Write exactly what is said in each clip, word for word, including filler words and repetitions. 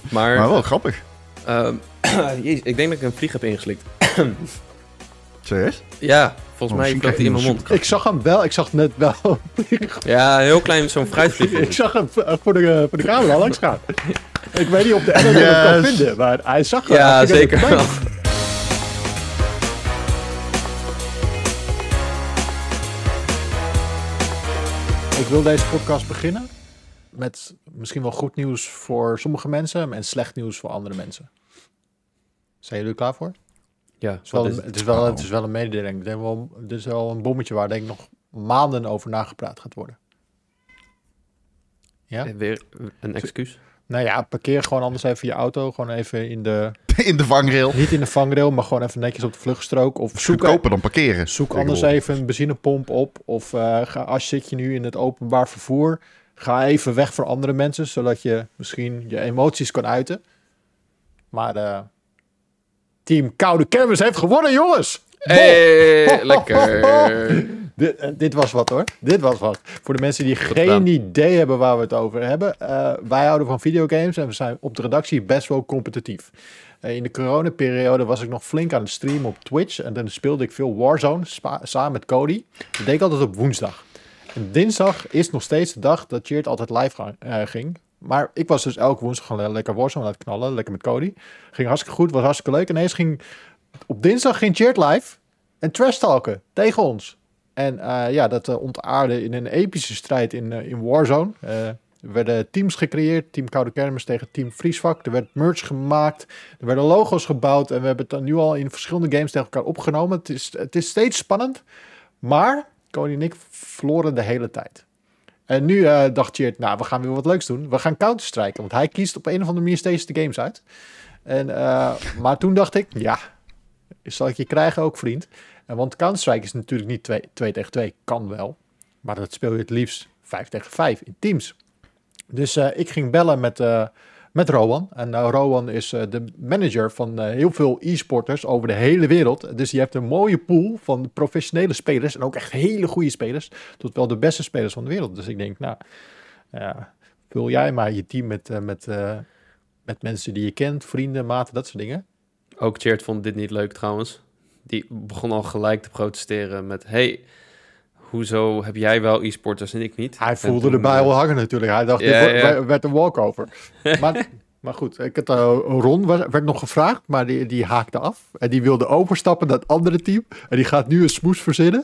Maar, maar wel grappig. Uh, jezus, ik denk dat ik een vlieg heb ingeslikt. Serieus? Ja, volgens mij vloog hij in mijn mond. Ik zag hem wel, ik zag net wel. Ja, heel klein, zo'n fruitvlieg. Ik zag hem voor de, voor de camera langs gaan. Ik weet niet of de editor yes. het kan vinden, maar hij zag hem. Ja, zeker wel. Ik wil deze podcast beginnen met misschien wel goed nieuws voor sommige mensen en slecht nieuws voor andere mensen. Zijn jullie er klaar voor? Ja. Het is wel, het is wel, het is wel een mededeling. Het is wel, het is wel een bommetje waar denk ik nog maanden over nagepraat gaat worden. Ja? Weer een excuus? Nou ja, parkeer gewoon anders even je auto. Gewoon even in de... In de vangrail. Niet in de vangrail, maar gewoon even netjes op de vluchtstrook. Of zoek goedkoper dan parkeren. Zoek anders even een benzinepomp op. Of uh, ga, als zit je nu in het openbaar vervoer, ga even weg voor andere mensen, zodat je misschien je emoties kan uiten. Maar uh, team Koude Kermis heeft gewonnen, jongens! Hey, lekker! dit, uh, dit was wat hoor. Dit was wat. Voor de mensen die Goed geen gedaan. idee hebben waar we het over hebben. Uh, wij houden van videogames en we zijn op de redactie best wel competitief. Uh, in de coronaperiode was ik nog flink aan het streamen op Twitch. En dan speelde ik veel Warzone spa- samen met Cody. Dat deed ik altijd op woensdag. En dinsdag is nog steeds de dag dat Cheert altijd live ga- uh, ging. Maar ik was dus elke woensdag gewoon lekker Warzone aan het knallen. Lekker met Cody. Ging hartstikke goed, was hartstikke leuk. En ineens ging... Op dinsdag ging Cheert live en trash talken tegen ons. En uh, ja, dat uh, ontaarde in een epische strijd in, uh, in Warzone. Uh, er werden teams gecreëerd. Team Koude Kermis tegen Team Vriesvak. Er werd merch gemaakt. Er werden logo's gebouwd. En we hebben het nu al in verschillende games tegen elkaar opgenomen. Het is, het is steeds spannend. Maar Cody en ik verloren de hele tijd. En nu uh, dacht Cheert, nou, we gaan weer wat leuks doen. We gaan Counter-Striken. Want hij kiest op een of andere manier steeds de games uit. En, uh, maar toen dacht ik, ja, zal ik je krijgen ook, vriend. En want Counter-Strike is natuurlijk niet twee tegen twee. Kan wel. Maar dat speel je het liefst vijf tegen vijf in teams. Dus uh, ik ging bellen met, uh, met Rowan. En uh, Rowan is uh, de manager van uh, heel veel e-sporters over de hele wereld. Dus die heeft een mooie pool van professionele spelers. En ook echt hele goede spelers. Tot wel de beste spelers van de wereld. Dus ik denk, nou, uh, vul jij maar je team met, uh, met, uh, met mensen die je kent. Vrienden, maten, dat soort dingen. Ook Cheert vond dit niet leuk trouwens. Die begon al gelijk te protesteren met... Hey, hoezo heb jij wel e-sporters en ik niet? Hij voelde toen, erbij al hangen natuurlijk. Hij dacht, ja, dit ja. werd een walkover. maar, maar goed, ik had, uh, Ron werd nog gevraagd, maar die, die haakte af. En die wilde overstappen naar het andere team. En die gaat nu een smoes verzinnen.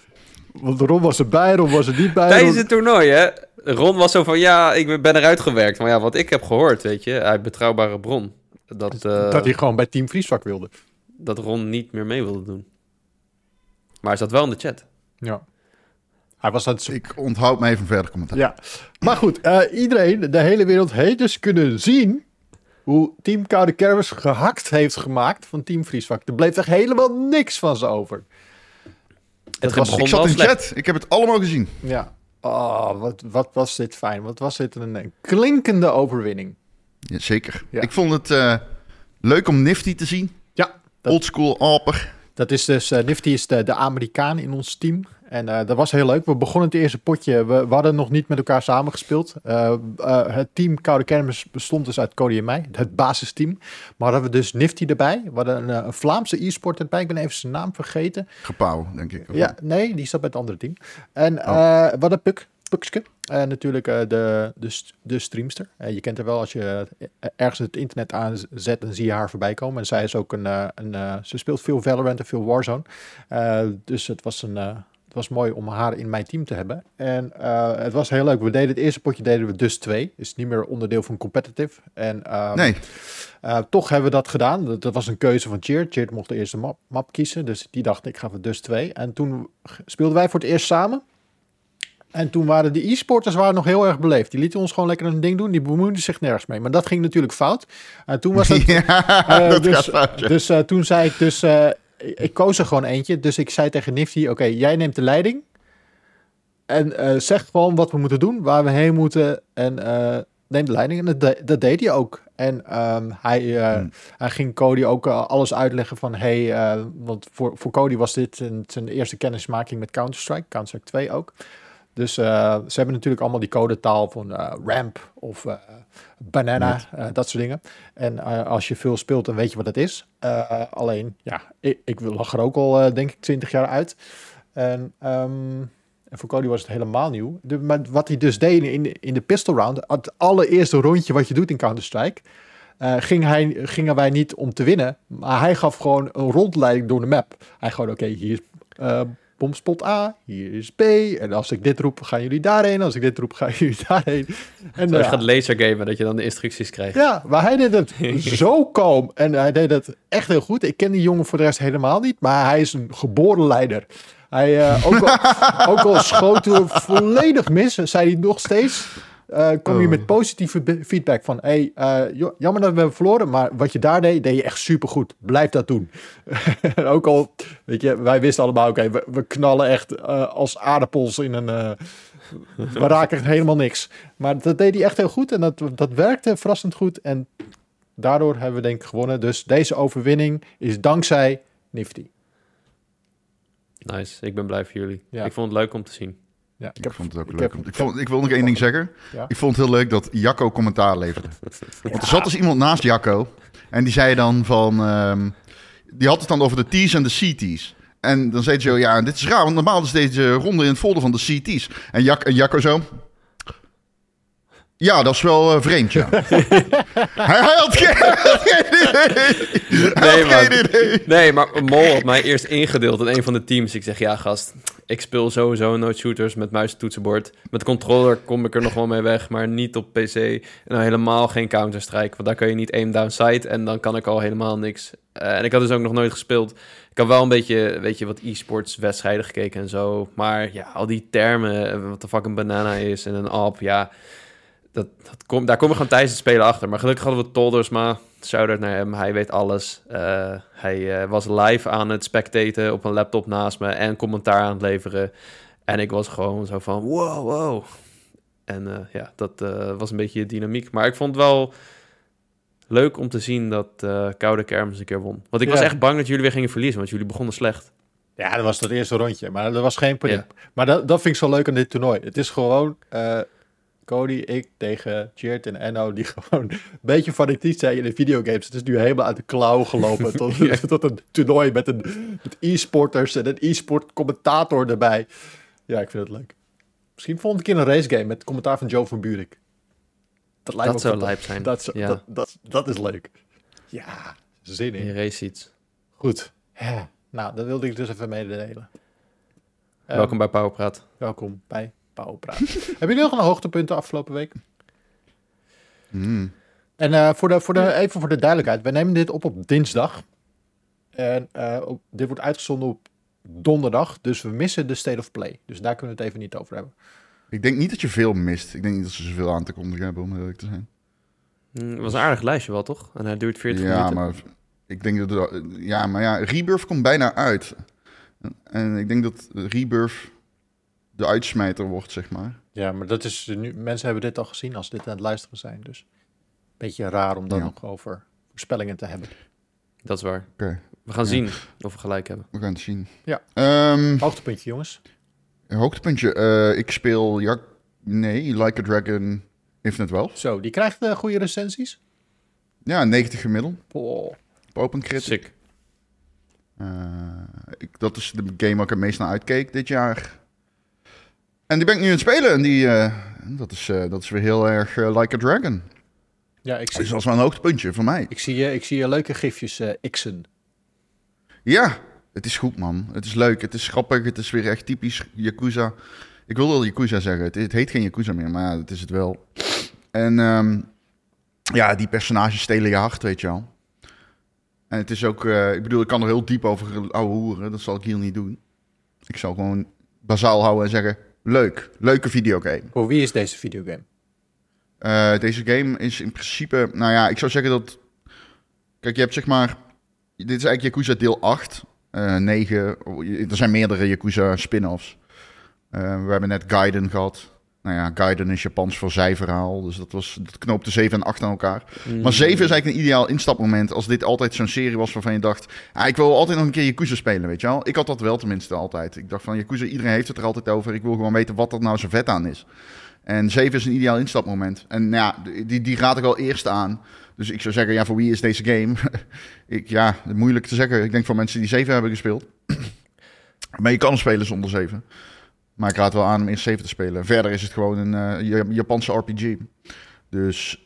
Want Ron was erbij, Ron was er niet bij. Tijdens het toernooi, hè? Ron was zo van, ja, ik ben eruit gewerkt. Maar ja, wat ik heb gehoord, weet je, uit betrouwbare bron. Dat, uh, dat hij gewoon bij Team Vriesvak wilde. Dat Ron niet meer mee wilde doen. Maar hij zat wel in de chat. Ja. Hij was aan het... Ik onthoud me even verder commentaar. Ja. Maar goed, uh, iedereen, de hele wereld heeft dus kunnen zien hoe Team Koude Kermis gehakt heeft gemaakt van Team Vriesvak. Er bleef echt helemaal niks van ze over. Het was, ik zat in de chat. Ik heb het allemaal gezien. Ja. Oh, wat, wat was dit fijn. Wat was dit een, een klinkende overwinning. Ja, zeker. Ja. Ik vond het uh, leuk om Nifty te zien. Ja. Oldschool Alper. Dat is dus, uh, Nifty is de, de Amerikaan in ons team. En uh, dat was heel leuk. We begonnen het eerste potje. We, we hadden nog niet met elkaar samengespeeld. Uh, uh, het team Koude Kermis bestond dus uit Cody en mij. Het basisteam. Maar hadden we dus Nifty erbij. We hadden een, een Vlaamse e-sport erbij. Ik ben even zijn naam vergeten. Gepauw, denk ik. Ja, nee, die zat bij het andere team. En uh, oh. we hadden Puk. Pukske. En natuurlijk uh, de, de, de streamster. Uh, je kent haar wel als je uh, ergens het internet aanzet, dan zie je haar voorbij komen. En zij is ook een... Uh, een uh, ze speelt veel Valorant en veel Warzone. Uh, dus het was, een, uh, het was mooi om haar in mijn team te hebben. En uh, het was heel leuk. We deden het eerste potje deden we dus twee. Is niet meer onderdeel van competitive. En uh, nee. Uh, toch hebben we dat gedaan. Dat, dat was een keuze van Cheert. Cheert mocht de eerste map, map kiezen. Dus die dacht, ik ga voor dus twee. En toen speelden wij voor het eerst samen. En toen waren de e-sporters waren nog heel erg beleefd. Die lieten ons gewoon lekker een ding doen. Die bemoeiden zich nergens mee. Maar dat ging natuurlijk fout. En uh, toen was het... Ja, uh, dat dus gaat fout, ja. dus uh, toen zei ik dus... Uh, ik koos er gewoon eentje. Dus ik zei tegen Nifty... Oké, okay, jij neemt de leiding. En uh, zeg gewoon wat we moeten doen. Waar we heen moeten. En uh, neem de leiding. En dat, de, dat deed hij ook. En um, hij, uh, hmm. hij ging Cody ook uh, alles uitleggen van... Hey, uh, want voor, voor Cody was dit een, zijn eerste kennismaking met Counter-Strike. Counter-Strike twee ook. Dus uh, ze hebben natuurlijk allemaal die codetaal van uh, ramp of uh, banana, uh, dat soort dingen. En uh, als je veel speelt, dan weet je wat het is. Uh, alleen, ja, ik, ik lag er ook al, uh, denk ik, twintig jaar uit. En, um, en voor Cody was het helemaal nieuw. De, maar wat hij dus deed in de, in de pistol round, het allereerste rondje wat je doet in Counter-Strike, Uh, ging hij, gingen wij niet om te winnen, maar hij gaf gewoon een rondleiding door de map. Hij gewoon, oké, okay, hier is uh, bomspot A, hier is B, en als ik dit roep, gaan jullie daarheen, als ik dit roep, gaan jullie daarheen. En zo, uh, je gaat lasergamen, dat je dan de instructies krijgt. Ja, maar hij deed het zo kalm en hij deed het echt heel goed. Ik ken die jongen voor de rest helemaal niet, maar hij is een geboren leider. Hij, uh, ook, al, ook al schoot hij volledig mis, zei hij nog steeds... Uh, kom je oh. met positieve be- feedback van... hey, uh, jammer dat we hebben verloren... maar wat je daar deed, deed je echt supergoed. Blijf dat doen. Ook al, weet je, wij wisten allemaal... oké, okay, we, we knallen echt uh, als aardappels in een... Uh, we raken echt helemaal niks. Maar dat deed hij echt heel goed... en dat, dat werkte verrassend goed... en daardoor hebben we denk ik gewonnen. Dus deze overwinning is dankzij Nifty. Nice, ik ben blij voor jullie. Ja. Ik vond het leuk om te zien. Ja, ik, ik vond het ook ik leuk. Heb, ik, vond, ik wil nog één ding zeggen. Ja? Ik vond het heel leuk dat Jacco commentaar leverde. Ja. Want er zat dus iemand naast Jacco. En die zei dan van... Um, die had het dan over de T's en de C T's. En dan zei hij zo... Ja, dit is raar. Want normaal is deze ronde in het folder van de C T's. En, Jac, en Jacco zo... Ja, dat is wel uh, vreemd, ja. hij, hij had geen idee. Nee, maar, nee, maar Mol had mij eerst ingedeeld in een van de teams. Ik zeg, ja gast, ik speel sowieso nooit shooters met muis en toetsenbord. Met controller kom ik er nog wel mee weg, maar niet op P C. En nou helemaal geen Counter-Strike, want daar kan je niet aim down sight en dan kan ik al helemaal niks. Uh, en ik had dus ook nog nooit gespeeld. Ik had wel een beetje, weet je, wat e-sports wedstrijden gekeken en zo. Maar ja, al die termen, wat de fuck een banana is en een app, ja... Dat, dat kom, daar kom ik gewoon tijdens het spelen achter. Maar gelukkig hadden we Toldersma. Shout-out naar hem. Hij weet alles. Uh, hij uh, was live aan het spectaten op een laptop naast me. En commentaar aan het leveren. En ik was gewoon zo van wow, wow. En uh, ja, dat uh, was een beetje de dynamiek. Maar ik vond het wel leuk om te zien dat uh, Koude Kermis een keer won. Want ik ja. was echt bang dat jullie weer gingen verliezen. Want jullie begonnen slecht. Ja, dat was het eerste rondje. Maar dat was geen probleem. Ja. Maar dat, dat vind ik zo leuk aan dit toernooi. Het is gewoon... Uh, Cody, ik tegen Cheert en Enno, die gewoon een beetje fanatiek zijn in de videogames. Het is nu helemaal uit de klauw gelopen tot, ja. tot een toernooi met, een, met e-sporters en een e-sport commentator erbij. Ja, ik vind het leuk. Misschien volgende keer een racegame met commentaar van Joe van Buurik. Dat, lijkt dat zou lijp zijn. Dat, zo, ja. dat, dat, dat is leuk. Ja, zin in. In race iets. Goed. Ja. Nou, dat wilde ik dus even mededelen. Welkom um, bij Powerpraat. Welkom bij Powerpraat. Hebben jullie nog een hoogtepunten afgelopen week? Mm. En uh, voor de, voor de, even voor de duidelijkheid. Wij nemen dit op op dinsdag. En uh, op, dit wordt uitgezonden op donderdag. Dus we missen de State of Play. Dus daar kunnen we het even niet over hebben. Ik denk niet dat je veel mist. Ik denk niet dat ze zoveel aan te kondigen hebben, om eerlijk te zijn. Het was een aardig lijstje wel, toch? En hij duurt veertig ja, minuten. Maar ik denk dat... Er, ja, maar ja, Rebirth komt bijna uit. En ik denk dat Rebirth de uitsmijter wordt, zeg maar. Ja, maar dat is nu, mensen hebben dit al gezien als ze dit aan het luisteren zijn. Dus een beetje raar om dan ja. nog over voorspellingen te hebben. Dat is waar. Okay. We gaan ja. zien of we gelijk hebben. We gaan het zien. Ja. Um, hoogtepuntje, jongens. Hoogtepuntje. Uh, ik speel... Ja, nee, Like a Dragon Infinite Wealth. Zo, die krijgt uh, goede recensies? Ja, negentig gemiddeld. Oh. Op OpenCritic. Sick. Uh, ik, dat is de game waar ik het meest naar uitkeek dit jaar. En die ben ik nu aan het spelen. En die, uh, dat, is, uh, dat is weer heel erg uh, Like a Dragon. Ja, ik zie... Dus dat is wel een hoogtepuntje voor mij. Ik zie, uh, ik zie uh, leuke gifjes uh, x'en. Ja, het is goed, man. Het is leuk, het is grappig. Het is weer echt typisch Yakuza. Ik wil wel Yakuza zeggen. Het, het heet geen Yakuza meer, maar ja, dat is het wel. En um, ja, die personages stelen je hart, weet je wel. En het is ook... Uh, ik bedoel, ik kan er heel diep over ouwe hoeren. Dat zal ik hier niet doen. Ik zal gewoon bazaal houden en zeggen... Leuk. Leuke videogame. Voor wie is deze videogame? Uh, deze game is in principe... Nou ja, ik zou zeggen dat... Kijk, je hebt zeg maar... Dit is eigenlijk Yakuza deel acht. Uh, negen. Er zijn meerdere Yakuza spin-offs. Uh, we hebben net Gaiden gehad. Nou ja, Gaiden is Japans voor zijverhaal. Dus dat, was, dat knoopte zeven en acht aan elkaar. Mm. Maar zeven is eigenlijk een ideaal instapmoment. Als dit altijd zo'n serie was waarvan je dacht... Ah, ik wil altijd nog een keer Yakuza spelen, weet je wel. Ik had dat wel tenminste altijd. Ik dacht van Yakuza, iedereen heeft het er altijd over. Ik wil gewoon weten wat er nou zo vet aan is. En zeven is een ideaal instapmoment. En nou ja, die, die raad ik wel eerst aan. Dus ik zou zeggen, ja, voor wie is deze game? ik, ja, moeilijk te zeggen. Ik denk voor mensen die zeven hebben gespeeld. Maar je kan hem spelen zonder zeven. Maar ik raad wel aan om eerst zeven te spelen. Verder is het gewoon een uh, Japanse R P G. Dus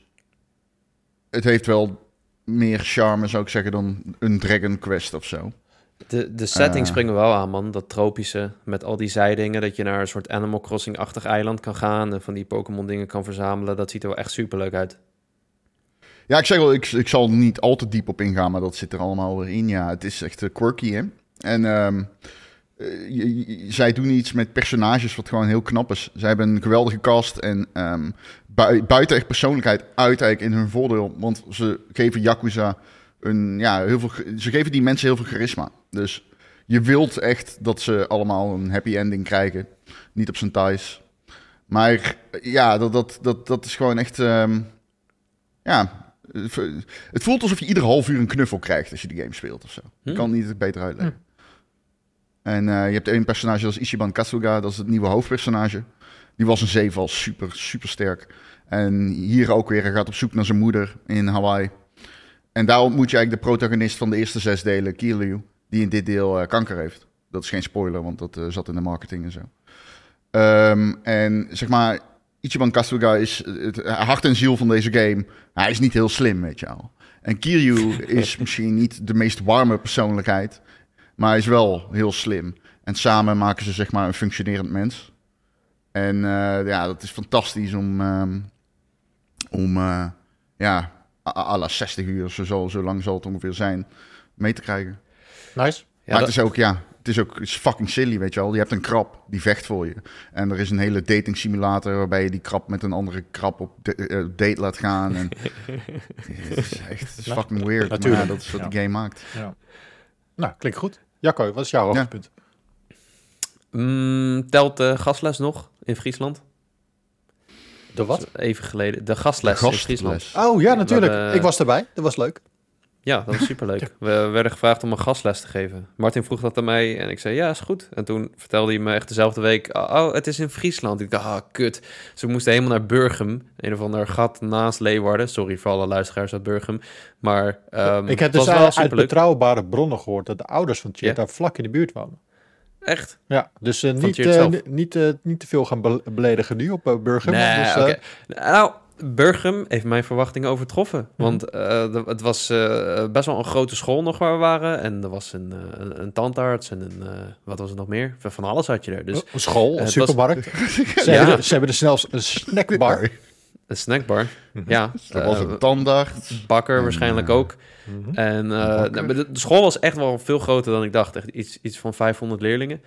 het heeft wel meer charme, zou ik zeggen, dan een Dragon Quest of zo. De, de setting Uh, springen wel aan, man. Dat tropische, met al die zijdingen. Dat je naar een soort Animal Crossing-achtig eiland kan gaan... en van die Pokémon-dingen kan verzamelen. Dat ziet er wel echt superleuk uit. Ja, ik zeg wel, ik, ik zal niet al te diep op ingaan... maar dat zit er allemaal weer in. Ja, het is echt uh, quirky, hè? En... Um, Uh, je, je, zij doen iets met personages wat gewoon heel knap is. Zij hebben een geweldige cast en um, bui, buiten echt persoonlijkheid uit eigenlijk in hun voordeel. Want ze geven Yakuza een, ja, heel veel, ze geven die mensen heel veel charisma. Dus je wilt echt dat ze allemaal een happy ending krijgen. Niet op zijn thais. Maar ja, dat, dat, dat, dat is gewoon echt... Um, ja, het voelt alsof je ieder half uur een knuffel krijgt als je die game speelt of zo. Hm? Ik kan het niet beter uitleggen. Hm. En uh, je hebt één personage, dat is Ichiban Kasuga. Dat is het nieuwe hoofdpersonage. Die was een zeeval, super, super sterk. En hier ook weer, hij gaat op zoek naar zijn moeder in Hawaii. En daar ontmoet je eigenlijk de protagonist van de eerste zes delen, Kiryu. Die in dit deel uh, kanker heeft. Dat is geen spoiler, want dat uh, zat in de marketing en zo. Um, en zeg maar, Ichiban Kasuga is het hart en ziel van deze game. Hij is niet heel slim, weet je wel. En Kiryu is misschien niet de meest warme persoonlijkheid... Maar hij is wel heel slim. En samen maken ze zeg maar een functionerend mens. En uh, ja, dat is fantastisch om... Um, om uh, ja, à la zestig uur, zo, zo, zo lang zal het ongeveer zijn, mee te krijgen. Nice. Ja, maar dat... het is ook, ja... Het is ook het is fucking silly, weet je wel. Je hebt een krab, die vecht voor je. En er is een hele dating simulator... waarbij je die krab met een andere krab op de, uh, date laat gaan. En het is echt het is fucking weird. Natuurlijk. Maar ja, dat is wat Ja. die game maakt. Ja. Nou, klinkt goed. Jacco, wat is jouw hoogtepunt? Mm, telt de gastles nog in Friesland? De wat? Even geleden. De gastles, De in Friesland. gastles. Oh ja, natuurlijk. We hebben- Ik was erbij. Dat was leuk. Ja, dat was superleuk. We werden gevraagd om een gastles te geven. Martin vroeg dat aan mij en ik zei, ja, is goed. En toen vertelde hij me echt dezelfde week, oh, het is in Friesland. Ik dacht, ah, kut. Dus we moesten helemaal naar Burgum. Een of ander gat naast Leeuwarden. Sorry voor alle luisteraars uit Burgum. Maar um, Ik heb het dus was wel uit, uit superleuk. betrouwbare bronnen gehoord dat de ouders van Chit Ja? daar vlak in de buurt wonen. Echt? Ja, dus uh, niet, Chit uh, zelf? n- niet, uh, niet te veel gaan be- beledigen nu op uh, Burgum. Nee, dus, uh, oké. Nou, Burgum heeft mijn verwachtingen overtroffen. Want uh, de- het was uh, best wel een grote school nog waar we waren. En er was een, uh, een, een tandarts en een... Uh, wat was het nog meer? Van alles had je er. Dus een school, uh, een het was- supermarkt. Ze, Ja. hebben er, ze hebben er zelfs een snackbar. een snackbar. Ja. Er was uh, een tandarts. Bakker En, waarschijnlijk uh, ook. Mhm. En uh, bakker. nou, maar de, de school was echt wel veel groter dan ik dacht. Echt iets, iets van vijfhonderd leerlingen.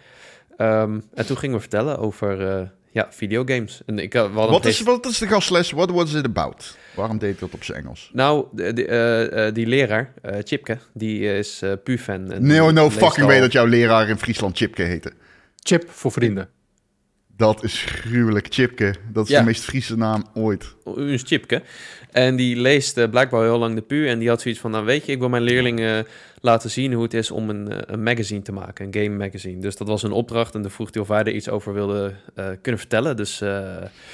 Um, en toen gingen we vertellen over uh, ja, videogames. En ik, uh, we hadden Wat een is, wat is de gastles? What was it about? Waarom deed hij dat op zijn Engels? Nou, de, de, uh, uh, die leraar, uh, Chipke, die is uh, Pu-fan. en No, die no leest fucking al- way dat jouw leraar in Friesland Chipke heette. Chip voor vrienden. Dat is gruwelijk, Chipke. Dat is Ja. de meest Friese naam ooit. Een Chipke. En die leest uh, blijkbaar heel lang de Pu. En die had zoiets van, nou weet je, ik wil mijn leerlingen laten zien hoe het is om een, uh, een magazine te maken. Een game magazine. Dus dat was een opdracht. En dan vroeg hij of wij er iets over wilden uh, kunnen vertellen. Dus uh,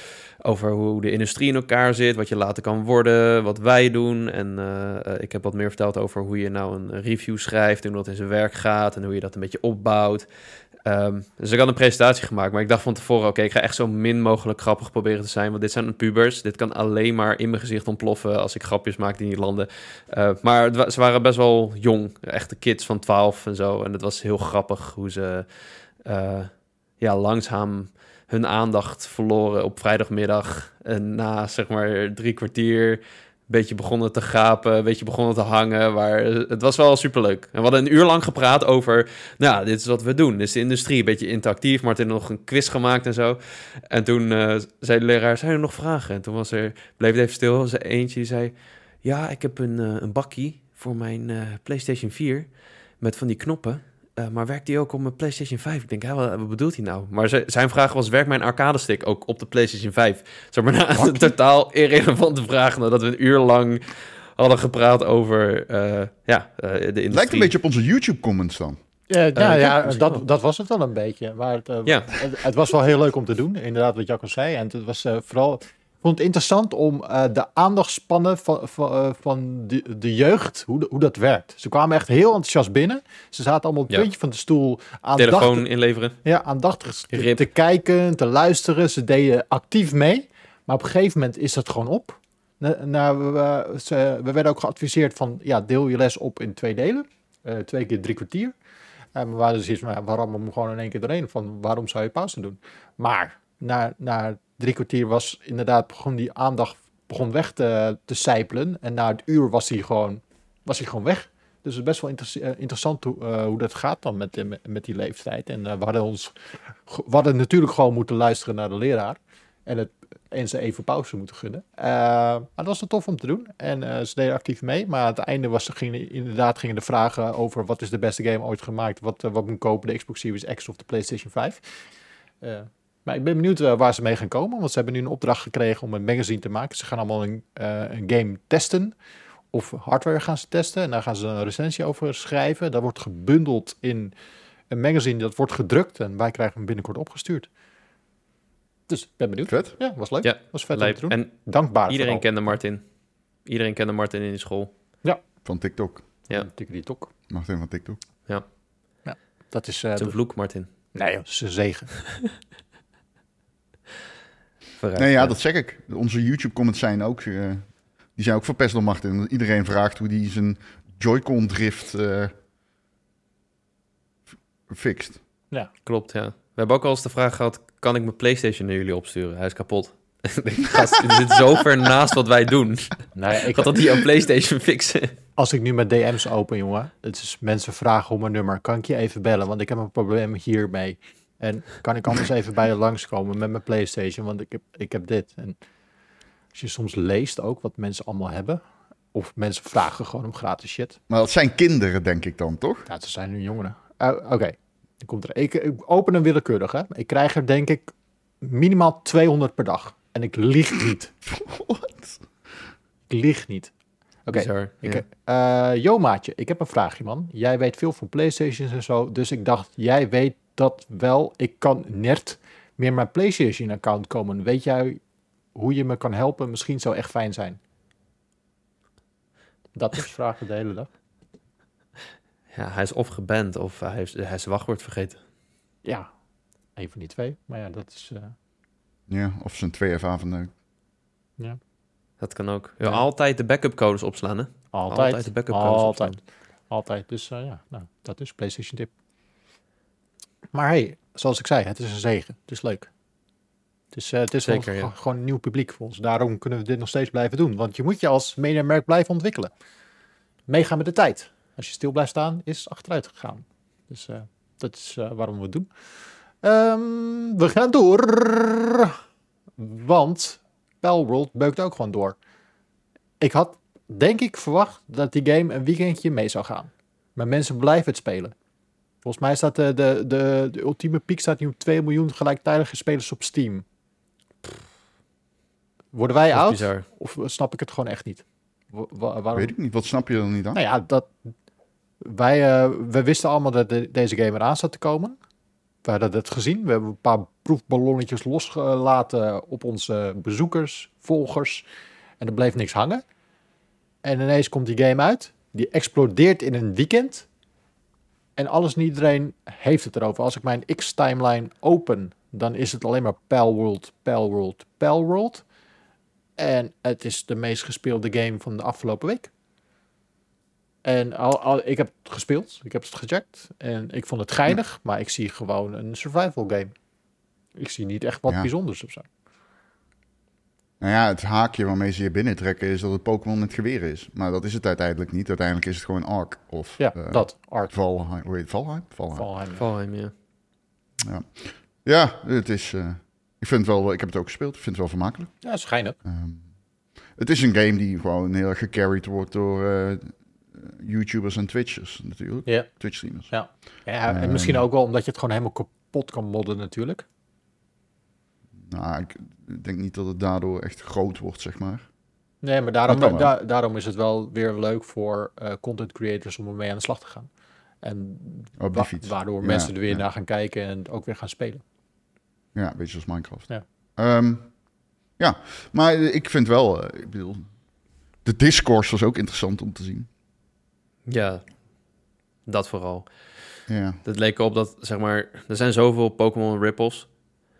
over hoe de industrie in elkaar zit. Wat je later kan worden. Wat wij doen. En uh, uh, ik heb wat meer verteld over hoe je nou een review schrijft. En hoe dat in zijn werk gaat. En hoe je dat een beetje opbouwt. Um, dus ik had een presentatie gemaakt, maar ik dacht van tevoren... oké, okay, ik ga echt zo min mogelijk grappig proberen te zijn... want dit zijn pubers. Dit kan alleen maar in mijn gezicht ontploffen... als ik grapjes maak die niet landen. Uh, maar het wa- ze waren best wel jong. Echte kids van twaalf en zo. En het was heel grappig hoe ze uh, ja, langzaam hun aandacht verloren... op vrijdagmiddag. En na, zeg maar, drie kwartier... een beetje begonnen te gapen, een beetje begonnen te hangen. Maar het was wel superleuk. En we hadden een uur lang gepraat over... nou, dit is wat we doen. Dit is de industrie, een beetje interactief. Martin had nog een quiz gemaakt en zo. En toen uh, zei de leraar, zijn er nog vragen? En toen was er, bleef het even stil. Er zei eentje die zei... ja, ik heb een, uh, een bakkie voor mijn uh, PlayStation vier... met van die knoppen. Uh, maar werkt die ook op mijn PlayStation vijf? Ik denk, ja, wat, wat bedoelt hij nou? Maar z- zijn vraag was, werkt mijn arcade stick ook op de PlayStation vijf? Zeg maar, na een totaal irrelevante vraag, nadat we een uur lang hadden gepraat over uh, ja, uh, de industrie. Lijkt een beetje op onze YouTube-comments dan. Ja, ja, Uh, ja ja dat, dat was het wel een beetje. Maar het, uh, ja. het, het was wel heel leuk om te doen, inderdaad, wat Jacco zei. En het was uh, vooral... Ik vond het interessant om uh, de aandachtspannen van, van, uh, van de, de jeugd, hoe, de, hoe dat werkt. Ze kwamen echt heel enthousiast binnen. Ze zaten allemaal op het ja. puntje van de stoel aandachtig, telefoon inleveren. Ja, aandachtig te, te kijken, te luisteren. Ze deden actief mee. Maar op een gegeven moment is dat gewoon op. Na, na, we, ze, we werden ook geadviseerd van, ja, deel je les op in twee delen. Uh, twee keer drie kwartier. Uh, we waren dus iets van, ja, waarom hem gewoon in één keer doorheen? Van, waarom zou je pauze doen? Maar na... na drie kwartier was inderdaad, begon die aandacht begon weg te, te sijpelen. En na het uur was hij gewoon, was hij gewoon weg. Dus het is best wel inter- uh, interessant hoe, uh, hoe dat gaat dan met, uh, met die leeftijd. En uh, we, hadden ons, we hadden natuurlijk gewoon moeten luisteren naar de leraar. En, het, en ze even pauze moeten gunnen. Uh, maar dat was het tof om te doen. En uh, ze deden actief mee. Maar aan het einde was, gingen, inderdaad gingen de vragen over wat is de beste game ooit gemaakt. Wat, uh, wat moet ik kopen, de Xbox Series X of de PlayStation vijf. Uh, Maar ik ben benieuwd uh, waar ze mee gaan komen. Want ze hebben nu een opdracht gekregen om een magazine te maken. Ze gaan allemaal een, uh, een game testen. Of hardware gaan ze testen. En daar gaan ze een recensie over schrijven. Dat wordt gebundeld in een magazine. Dat wordt gedrukt. En wij krijgen hem binnenkort opgestuurd. Dus ik ben benieuwd. Vet. Ja, was leuk. Ja, was vet lijp. om te doen. En dankbaar. Iedereen vooral. kende Martin. Iedereen kende Martin in de school. Ja. Van TikTok. Ja. TikTok. Martin van TikTok. Ja. Ja. Dat is... Uh, het is een vloek, Martin. Nee, dat is een zegen. Vooruit, nee, ja, ja, dat zeg ik. Onze YouTube-comments zijn ook, uh, die zijn ook verpest door Martin. Iedereen vraagt hoe die zijn Joy-Con drift uh, f- fixt. Ja, klopt, ja. We hebben ook al eens de vraag gehad, kan ik mijn PlayStation naar jullie opsturen? Hij is kapot. Ik denk, gast, dit zit zo ver naast wat wij doen. Nee, ik had dat die aan PlayStation fixen. Als ik nu mijn D M's open, jongen, het is mensen vragen om mijn nummer. Kan ik je even bellen? Want ik heb een probleem hiermee. En kan ik anders even bij je langskomen met mijn PlayStation? Want ik heb, ik heb dit. En als je soms leest ook wat mensen allemaal hebben. Of mensen vragen gewoon om gratis shit. Maar dat zijn kinderen, denk ik dan, toch? Ja, ze zijn nu jongeren. Uh, Oké, okay. dan komt er. Ik, ik open hem willekeurig, hè. Ik krijg er denk ik minimaal tweehonderd per dag. En ik lieg niet. Wat? Ik lieg niet. Oké, okay. ja. uh, Yo maatje, ik heb een vraagje, man. Jij weet veel van PlayStations en zo. Dus ik dacht, jij weet dat wel. Ik kan net meer mijn PlayStation-account komen. Weet jij hoe je me kan helpen? Misschien zou echt fijn zijn. Dat is vragen de hele dag. Ja, hij is of geband of hij is, hij is wachtwoord vergeten. Ja, een van die twee. Maar ja, dat is... Uh... Ja, of zijn twee F A van... Ja. Dat kan ook. Ja, ja. Altijd de backup codes opslaan, hè? Altijd. Altijd de backup codes Altijd. opslaan. Altijd. Dus uh, ja, nou, dat is PlayStation tip. Maar hey, zoals ik zei, het is een zegen. Het is leuk. Het is, uh, het is Zeker, ons, ja. gewoon een nieuw publiek voor ons. Daarom kunnen we dit nog steeds blijven doen. Want je moet je als mediamerk blijven ontwikkelen. Meegaan met de tijd. Als je stil blijft staan, is achteruit gegaan. Dus uh, dat is uh, waarom we het doen. Um, we gaan door. Want Palworld beukt ook gewoon door. Ik had, denk ik, verwacht dat die game een weekendje mee zou gaan. Maar mensen blijven het spelen. Volgens mij staat de, de, de, de ultieme piek staat nu op twee miljoen gelijktijdige spelers op Steam. Worden wij oud? Bizar. Of snap ik het gewoon echt niet? Wa- wa- waarom? Weet ik niet. Wat snap je er niet aan? Nou ja, dat, wij, uh, we wisten allemaal dat de, deze game eraan zat te komen. We hadden het gezien. We hebben een paar proefballonnetjes losgelaten op onze bezoekers, volgers. En er bleef niks hangen. En ineens komt die game uit. Die explodeert in een weekend. En alles en iedereen heeft het erover. Als ik mijn X-timeline open, dan is het alleen maar Palworld, Palworld, Palworld. En het is de meest gespeelde game van de afgelopen week. En al, al, ik heb het gespeeld, ik heb het gecheckt. En ik vond het geinig, ja. Maar ik zie gewoon een survival game. Ik zie niet echt wat ja. bijzonders of zo. Nou ja, het haakje waarmee ze je binnentrekken is dat het Pokémon met geweer is. Maar dat is het uiteindelijk niet. Uiteindelijk is het gewoon Ark. Of, ja, uh, dat. Ark. Valheim. Hoe heet het? Valheim? Valheim. Valheim, ja. Valheim, ja. Ja, ja het is... Uh, ik vind het wel... Ik heb het ook gespeeld. Ik vind het wel vermakelijk. Ja, schijnlijk. Um, het is een game die gewoon heel erg gecarried wordt door uh, YouTubers en Twitchers natuurlijk. Ja. Twitch-streamers. Ja. ja, en Um, misschien ook wel omdat je het gewoon helemaal kapot kan modden natuurlijk. Nou, ik denk niet dat het daardoor echt groot wordt, zeg maar. Nee, maar daarom, Dat kan wel. da- daarom is het wel weer leuk voor uh, content creators om ermee aan de slag te gaan. En Op die wa- fiets. waardoor Ja, mensen er weer ja. naar gaan kijken en ook weer gaan spelen. Ja, een beetje zoals Minecraft. Ja. Um, ja, maar ik vind wel, uh, ik bedoel, de discourse was ook interessant om te zien. Ja, dat vooral. Ja, Het leek op dat, zeg maar, er zijn zoveel Pokémon ripples.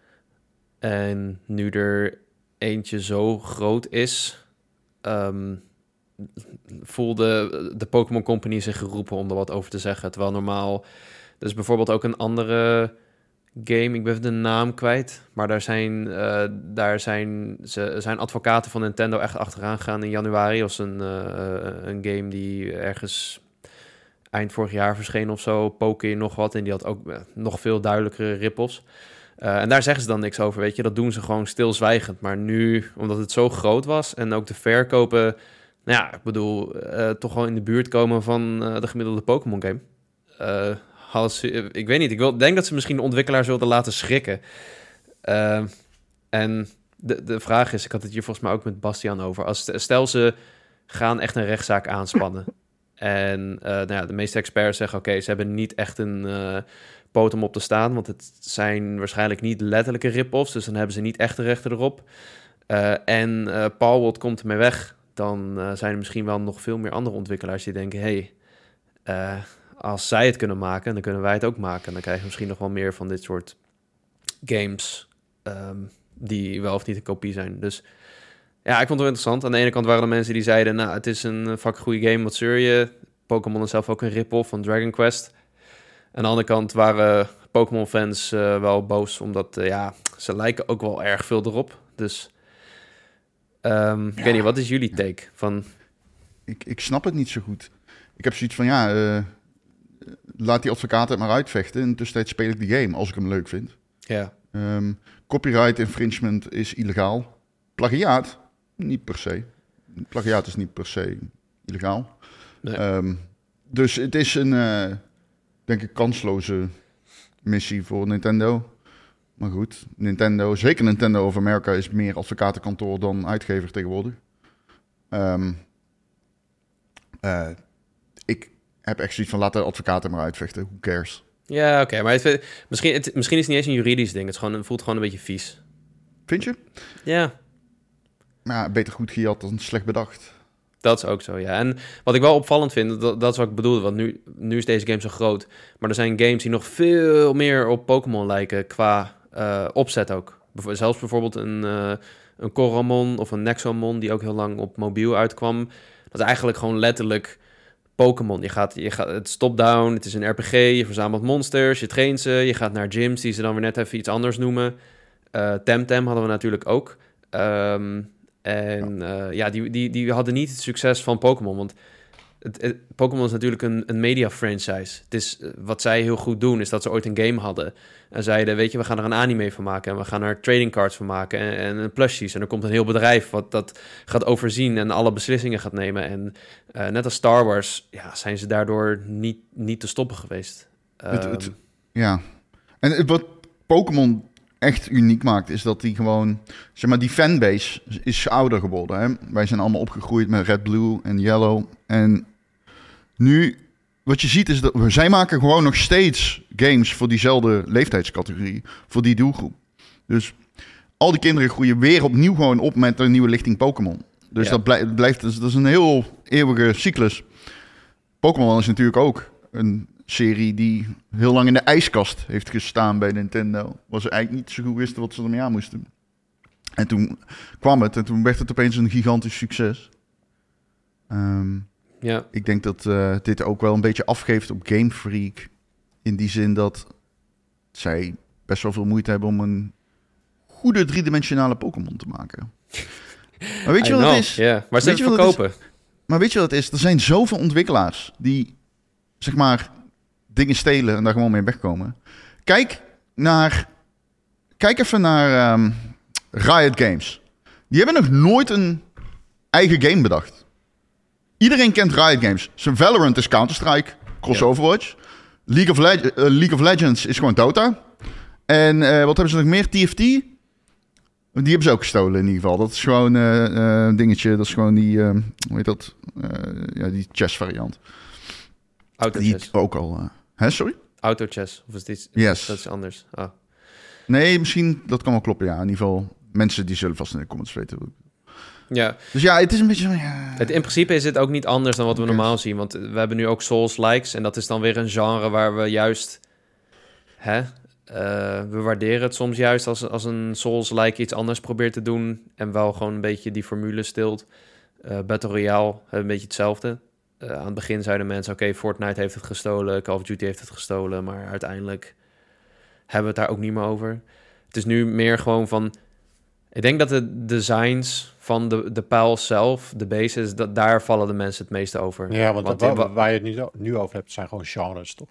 En nu er eentje zo groot is, um, voelde de Pokémon Company zich geroepen om er wat over te zeggen. Terwijl normaal, dus bijvoorbeeld ook een andere game, ik ben even de naam kwijt, maar daar zijn, uh, daar zijn, ze zijn advocaten van Nintendo echt achteraan gegaan in januari. Was een, uh, een game die ergens eind vorig jaar verscheen of zo, Poké nog wat, en die had ook uh, nog veel duidelijkere ripples. Uh, en daar zeggen ze dan niks over, weet je. Dat doen ze gewoon stilzwijgend. Maar nu, omdat het zo groot was en ook de verkopen, nou ja, ik bedoel, uh, toch wel in de buurt komen van uh, de gemiddelde Pokémon game. Uh, als, uh, ik weet niet, ik wil, denk dat ze misschien de ontwikkelaars wilden laten schrikken. Uh, en de, de vraag is, ik had het hier volgens mij ook met Bastiaan over. Als, stel ze gaan echt een rechtszaak aanspannen. En uh, nou ja, de meeste experts zeggen, oké, okay, ze hebben niet echt een uh, poot om op te staan, want het zijn waarschijnlijk niet letterlijke rip-offs, dus dan hebben ze niet echt de rechten erop. Uh, en uh, Palworld komt ermee weg, dan uh, zijn er misschien wel nog veel meer andere ontwikkelaars die denken, hé, hey, uh, als zij het kunnen maken, dan kunnen wij het ook maken. En dan krijgen we misschien nog wel meer van dit soort games um, die wel of niet een kopie zijn. Dus ja, ik vond het wel interessant. Aan de ene kant waren er mensen die zeiden, nou, het is een fucking goede game, wat zeur je? Pokémon is zelf ook een rip-off van Dragon Quest. Aan de andere kant waren Pokémon-fans uh, wel boos, omdat uh, ja, ze lijken ook wel erg veel erop. Dus um, ja. Ik weet niet, wat is jullie take? Van... Ik, ik snap het niet zo goed. Ik heb zoiets van, ja, uh, laat die advocaat het maar uitvechten. In de tussentijd speel ik die game, als ik hem leuk vind. Ja. Um, copyright infringement is illegaal. Plagiaat, niet per se. Plagiaat is niet per se illegaal. Nee. Um, dus het is een, uh, denk ik, kansloze missie voor Nintendo. Maar goed, Nintendo, zeker Nintendo of America, is meer advocatenkantoor dan uitgever tegenwoordig. Um, uh, ik heb echt zoiets van, laat de advocaten maar uitvechten. Who cares? Ja, oké. Okay, maar het, misschien, het, misschien is het niet eens een juridisch ding. Het, is gewoon, het voelt gewoon een beetje vies. Vind je? Ja. Ja, beter goed gejat dan slecht bedacht. Dat is ook zo, ja. En wat ik wel opvallend vind, dat, dat is wat ik bedoelde. Want nu, nu is deze game zo groot. Maar er zijn games die nog veel meer op Pokémon lijken qua uh, opzet ook. Bijvo- zelfs bijvoorbeeld een, uh, een Coromon of een Nexomon die ook heel lang op mobiel uitkwam. Dat is eigenlijk gewoon letterlijk Pokémon. Je gaat, je gaat, het is top-down, het is een R P G, je verzamelt monsters, je traint ze, je gaat naar gyms die ze dan weer net even iets anders noemen. Uh, Temtem hadden we natuurlijk ook. Um, en uh, ja, die, die, die hadden niet het succes van Pokémon, want het, het, Pokémon is natuurlijk een, een media-franchise. Het is, uh, wat zij heel goed doen, is dat ze ooit een game hadden. En zeiden, weet je, we gaan er een anime van maken en we gaan er trading cards van maken en, en, en plushies. En er komt een heel bedrijf wat dat gaat overzien en alle beslissingen gaat nemen. En uh, net als Star Wars, ja, zijn ze daardoor niet, niet te stoppen geweest. Um, Het, het, ja, en wat Pokémon echt uniek maakt, is dat die gewoon, zeg maar, die fanbase is ouder geworden. Hè? Wij zijn allemaal opgegroeid met Red, Blue en Yellow. En nu, wat je ziet is dat zij maken gewoon nog steeds games voor diezelfde leeftijdscategorie, voor die doelgroep. Dus al die kinderen groeien weer opnieuw gewoon op met een nieuwe lichting Pokémon. Dus ja. dat blijft, blijft dat is een heel eeuwige cyclus. Pokémon is natuurlijk ook een serie die heel lang in de ijskast heeft gestaan bij Nintendo. Was ze eigenlijk niet zo goed wisten wat ze ermee aan moesten. En toen kwam het en toen werd het opeens een gigantisch succes. Um, ja. Ik denk dat uh, dit ook wel een beetje afgeeft op Game Freak. In die zin dat zij best wel veel moeite hebben om een goede driedimensionale Pokémon te maken. Maar weet je wat het is? Yeah. Maar ze het verkopen. Maar weet je wat het is? Er zijn zoveel ontwikkelaars die, zeg maar, dingen stelen en daar gewoon mee wegkomen. Kijk naar, kijk even naar um, Riot Games. Die hebben nog nooit een eigen game bedacht. Iedereen kent Riot Games. Zijn Valorant is Counter-Strike, cross Ja. Overwatch. League of, Leg- uh, League of Legends is gewoon Dota. En uh, wat hebben ze nog meer? T F T? Die hebben ze ook gestolen in ieder geval. Dat is gewoon uh, uh, een dingetje. Dat is gewoon die, uh, hoe heet dat? Uh, ja, die chess variant. Auto Die chess. ook al... Uh, hè, sorry? Auto chess. Of is dit Yes. dat is anders? Ah. Nee, misschien, dat kan wel kloppen, ja. In ieder geval, mensen die zullen vast in de comments weten. Ja, Dus ja, het is een beetje zo, ja... het, in principe is het ook niet anders dan wat we Oké. normaal zien. Want we hebben nu ook Souls-likes. En dat is dan weer een genre waar we juist... Hè? Uh, we waarderen het soms juist als, als een Souls-like iets anders probeert te doen. En wel gewoon een beetje die formule stilt. Uh, Battle Royale, een beetje hetzelfde. Uh, aan het begin zeiden mensen... Oké, okay, Fortnite heeft het gestolen. Call of Duty heeft het gestolen. Maar uiteindelijk hebben we het daar ook niet meer over. Het is nu meer gewoon van... Ik denk dat de designs van de, de pijl zelf, de bases, dat, daar vallen de mensen het meeste over. Ja, want, Want dat, in waar, wa- waar je het nu, nu over hebt, zijn gewoon genres, toch?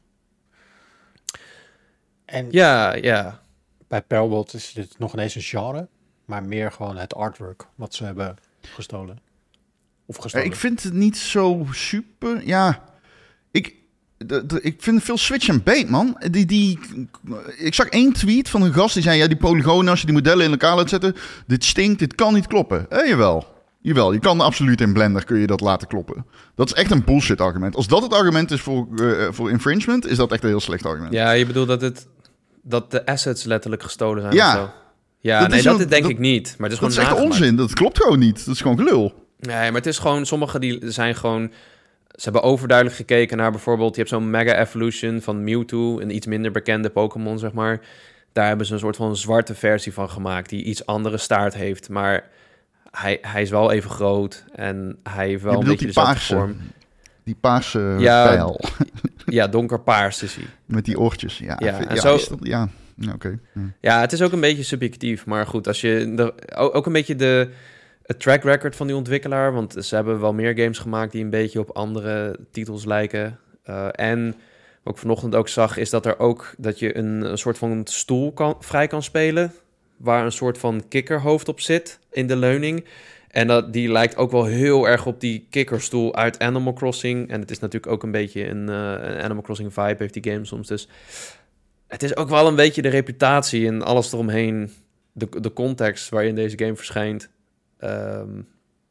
En Ja, ja. bij Palworld is dit nog ineens een genre, maar meer gewoon het artwork wat ze hebben gestolen. Of Ja, gestolen. ik vind het niet zo super... Ja, ik, de, de- ik vind het veel switch en bait, man. Die, die, ik zag één tweet van een gast die zei... Ja, die polygonen, als je die modellen in elkaar laat zetten... Dit stinkt, dit kan niet kloppen. Eh, jawel. Jawel, je kan absoluut in Blender kun je dat laten kloppen. Dat is echt een bullshit argument. Als dat het argument is voor, eh, voor infringement... is dat echt een heel slecht argument. Ja, je bedoelt dat, het, dat de assets letterlijk gestolen zijn Ja. of zo? Ja, Dat nee, is dat ook- denk dat- ik niet. Maar het is dat is gewoon echt nagemaakt. onzin. Dat klopt gewoon niet. Dat is gewoon gelul. Nee, maar het is gewoon... Sommige die zijn gewoon... Ze hebben overduidelijk gekeken naar bijvoorbeeld... Je hebt zo'n Mega Evolution van Mewtwo... Een iets minder bekende Pokémon, zeg maar. Daar hebben ze een soort van zwarte versie van gemaakt... Die iets andere staart heeft. Maar hij, hij is wel even groot. En hij heeft wel Je een bedoelt beetje die dezelfde paarse, vorm. die paarse Ja, pijl. Ja, donkerpaars is hij. Met die oortjes. Ja, Ja, vind- en ja, zo- is dat- ja. Ja, oké. Ja. Ja, het is ook een beetje subjectief. Maar goed, als je... De, ook, ook een beetje de... Het track record van die ontwikkelaar. Want ze hebben wel meer games gemaakt... die een beetje op andere titels lijken. Uh, en wat ik vanochtend ook zag... is dat er ook... dat je een, een soort van stoel kan, vrij kan spelen... waar een soort van kikkerhoofd op zit... in de leuning. En dat, die lijkt ook wel heel erg op die kikkerstoel uit Animal Crossing. En het is natuurlijk ook een beetje een, uh, een Animal Crossing vibe... heeft die game soms. Dus het is ook wel een beetje de reputatie... en alles eromheen... de, de context waarin deze game verschijnt... Um,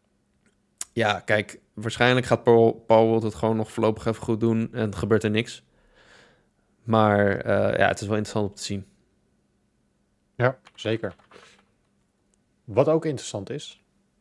ja, kijk, waarschijnlijk gaat Paul, Paul het gewoon nog voorlopig even goed doen en gebeurt er niks. Maar uh, ja, het is wel interessant om te zien. Ja, zeker. Wat ook interessant is,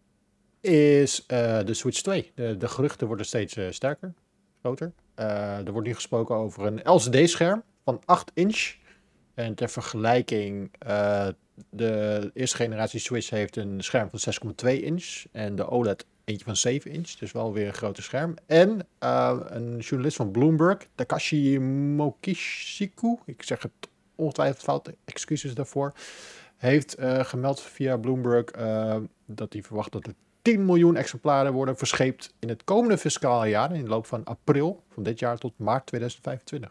is uh, de Switch twee. De, de geruchten worden steeds uh, sterker, groter. Uh, er wordt nu gesproken over een L C D-scherm van acht inch. En ter vergelijking, uh, de eerste generatie Switch heeft een scherm van zes komma twee inch. En de O L E D eentje van zeven inch. Dus wel weer een groter scherm. En uh, een journalist van Bloomberg, Takashi Mokishiku, ik zeg het ongetwijfeld fout, excuses daarvoor, heeft uh, gemeld via Bloomberg uh, dat hij verwacht dat er tien miljoen exemplaren worden verscheept in het komende fiscale jaar, in de loop van april van dit jaar tot maart tweeduizend vijfentwintig.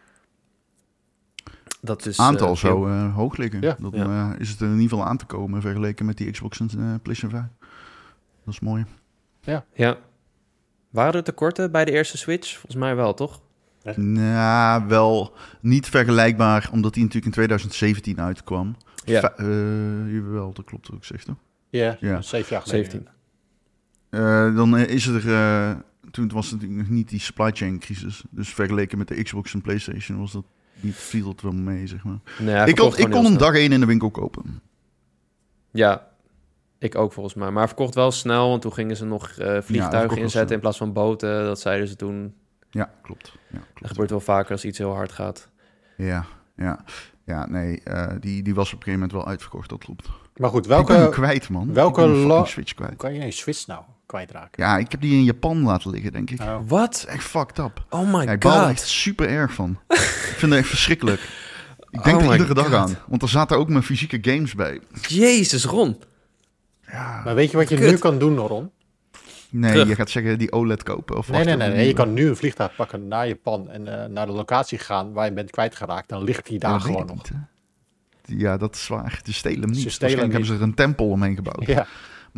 Dat is, Aantal uh, zou uh, hoog liggen. Ja. Dan Ja. uh, is het er in ieder geval aan te komen vergeleken met die Xbox en uh, PlayStation vijf. Dat is mooi. Ja. Waren er tekorten bij de eerste Switch? Volgens mij wel, toch? Nou, wel niet vergelijkbaar, omdat die natuurlijk in twintig zeventien uitkwam. Ja. Va- uh, wel, dat klopt ook, zeg toch? Ja, Ja. zeven jaar geleden. zeventien. Uh, dan uh, is er... Uh, toen was het natuurlijk nog niet die supply chain crisis. Dus vergeleken met de Xbox en PlayStation was dat niet, viel dat wel mee, zeg maar. Nee, hij ik kon, verkocht ik gewoon kon heel hem snel. dag één in de winkel kopen. Ja, ik ook volgens mij. Maar hij verkocht wel snel, want toen gingen ze nog uh, verkocht vliegtuigen wel inzetten snel. in plaats van boten. Dat zeiden ze toen. Ja, klopt. Ja, Dat klopt. gebeurt wel vaker als iets heel hard gaat. Ja, ja. Ja, nee, uh, die, die was op een gegeven moment wel uitverkocht, dat klopt. Maar goed, Ik ben hem welke kwijt, man. welke ik ben mijn la- fucking Switch kwijt. kan je een Switch nou kwijtraken? Ja, ik heb die in Japan laten liggen, denk ik. Oh. Wat? Dat is echt fucked up. Oh my Ja, ik baal er god. echt super erg van. Ik vind het echt verschrikkelijk. Ik denk Oh er my iedere dag God. aan. Want er zaten ook mijn fysieke games bij. Jezus, Ron. Ja, Maar weet je wat je Kut. nu kan doen, Ron? nee, Terug. je gaat zeggen die O L E D kopen. Of Nee, wachten nee, op nee, een nee. Je nieuwe. kan nu een vliegtuig pakken naar Japan en uh, naar de locatie gaan waar je bent kwijtgeraakt. Dan ligt hij daar Ja, dat weet gewoon ik nog. niet, hè. Ja, dat is waar. Ze stelen hem niet. Ze stelen hem Waarschijnlijk hebben ze er een tempel omheen gebouwd. Ja. Maar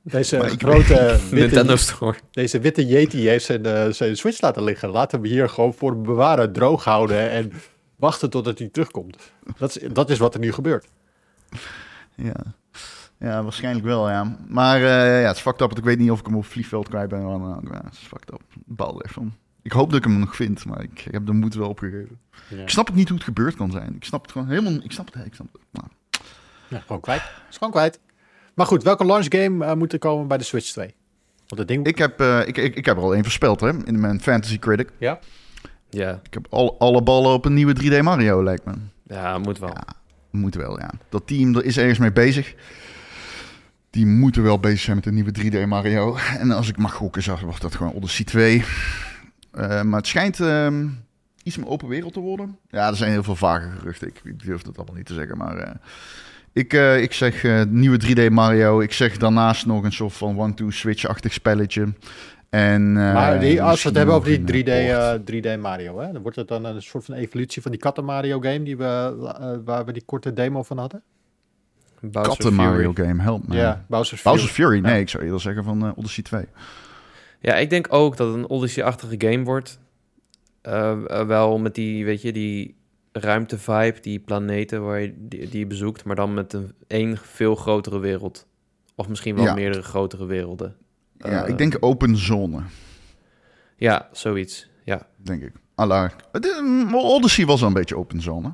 Deze Maar ik- grote Nintendo witte, Store. deze witte Yeti heeft zijn, uh, zijn Switch laten liggen. Laten we hier gewoon voor bewaren, droog houden en wachten totdat hij terugkomt. Dat is, dat is wat er nu gebeurt. Ja. Ja, waarschijnlijk wel, ja. Maar uh, ja, het is fucked up. Want ik weet niet of ik hem op het vliegveld kwijt ben. Maar, ja, het is fucked up. Ik baal er echt van. Ik hoop dat ik hem nog vind, maar ik, ik heb de moed wel opgegeven. Ja. Ik snap het niet hoe het gebeurd kan zijn. Ik snap het gewoon helemaal... Ik snap het, ik snap het. Nou. Ja, gewoon kwijt. Is gewoon kwijt. Maar goed, welke launch game uh, moet er komen bij de Switch twee? Want het ding... Ik, heb, uh, ik, ik, ik heb er al één voorspeld, hè. In mijn Fantasy Critic. Ja? Ja, Ik heb al, alle ballen op een nieuwe drie D Mario, lijkt me. ja, moet wel. Ja, moet wel, ja. Dat team er is ergens mee bezig. Die moeten wel bezig zijn met een nieuwe drie D Mario. En als ik mag gokken, zag, wordt dat gewoon Odyssey twee. Uh, maar het schijnt uh, iets meer open wereld te worden. Ja, er zijn heel veel vage geruchten. Ik, ik durf dat allemaal niet te zeggen. Maar uh, ik, uh, ik zeg uh, nieuwe drie D Mario. Ik zeg daarnaast nog een soort van one-two-switch-achtig spelletje. En, uh, maar die, als we het hebben over die misschien drie D, een port. uh, drie D Mario, hè, dan wordt het dan een soort van evolutie van die katten Mario game die we, uh, waar we die korte demo van hadden. Bowser Katten Fury. Mario game, help me. Ja, Bowser's Fury. Bowser's Fury, nee, Ja. ik zou eerder zeggen van uh, Odyssey twee. Ja, ik denk ook dat het een Odyssey-achtige game wordt. Uh, uh, wel met die, weet je, die ruimte-vibe, die planeten waar je die, die je bezoekt, maar dan met een één veel grotere wereld. Of misschien wel Ja. meerdere grotere werelden. Ja, Uh, ik denk open zone, Ja, zoiets. Ja. denk ik. Alla, de, Odyssey was al een beetje open zone.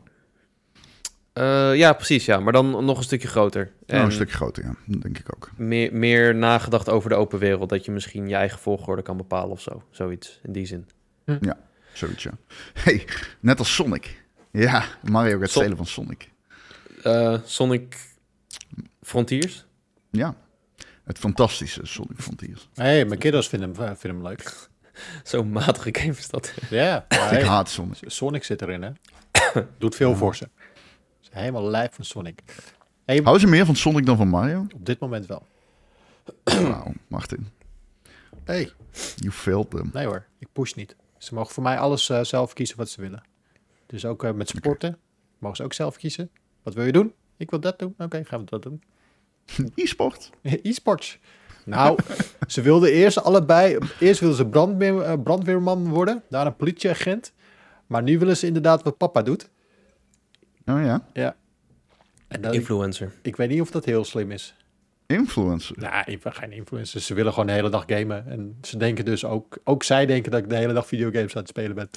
Uh, ja, precies, ja. Maar dan nog een stukje groter. Nou, En een stukje groter, ja. Dat denk ik ook. meer, meer nagedacht over de open wereld. Dat je misschien je eigen volgorde kan bepalen of zo. Zoiets, in die zin. Zoiets, ja. Hey, net als Sonic. Ja, Mario gaat Son- stelen van Sonic. Uh, Sonic Frontiers? Ja, het fantastische Sonic Frontiers. Hé, hey, mijn kiddo's vinden hem, vinden hem leuk. Zo'n matige game is dat. Ja, maar Ik hey, haat Sonic. Sonic zit erin, hè. Doet veel voor ze. Ze zijn helemaal lijf van Sonic. Hey, Houden ze meer van Sonic dan van Mario? op dit moment wel. Wauw, Martin. Hey, You failed them. nee hoor, ik push niet. Ze mogen voor mij alles uh, zelf kiezen wat ze willen. Dus ook uh, met sporten mogen ze ook zelf kiezen. Wat wil je doen? Ik wil dat doen. Oké, okay, gaan we dat doen. E-sport. E-sports. Nou, ze wilden eerst allebei... Eerst wilden ze brandweer, uh, brandweerman worden. Daarna politieagent. Maar nu willen ze inderdaad wat papa doet. Oh ja, Ja. En dan, ik, Influencer. ik weet niet of dat heel slim is. influencer. Nou, ik ben geen influencer. Ze willen gewoon de hele dag gamen. En ze denken dus ook... Ook zij denken dat ik de hele dag videogames aan het spelen ben.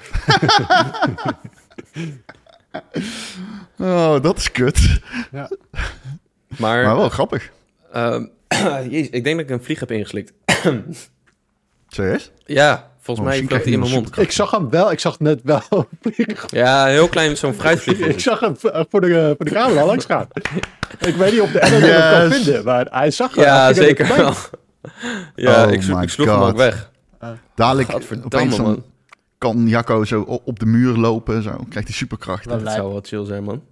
Oh, dat is kut. Ja. Maar, Maar wel grappig. uh, jezus, ik denk dat ik een vlieg heb ingeslikt. Serieus? Ja, volgens Oh, mij misschien vloog die in mijn krijg je mond. nog Ik zag hem wel. Ik zag net wel... Ja, heel klein, zo'n fruitvlieg. is ik het. zag hem voor de, voor de camera langs gaan. Ik weet niet of de editor hem kan Yes. vinden. Maar hij zag Ja, hij ging er zeker voorbij. wel. Ja, Oh ik, slo- my ik sloeg hem God. ook weg. Dadelijk Gadverdamme, opeens dan man. kan Jacco zo o- op de muur lopen. Zo. Krijgt hij superkrachten. Wel Dat lijp. zou wel chill zijn, man.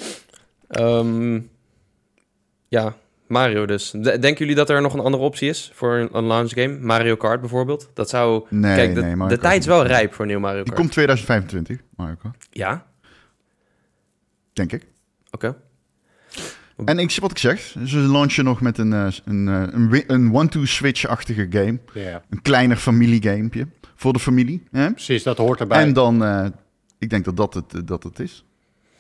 Ehm, ja, Mario dus. D- denken jullie dat er nog een andere optie is voor een, een launch game? Mario Kart bijvoorbeeld? Dat zou... Nee, Kijk, de, nee, Mario de Kart tijd is niet. wel rijp voor een nieuw Mario Die Kart. komt twintig vijfentwintig, Mario Kart. Ja? Denk ik. Oké. En ik, wat ik zeg, ze launchen nog met een, eh, een, eh, een, wi- een one-two-switch-achtige game. Ja, Een kleiner familiegamepje voor de familie. Hè? precies. Dat hoort erbij. En dan, eh, ik denk dat dat het, eh, dat het is.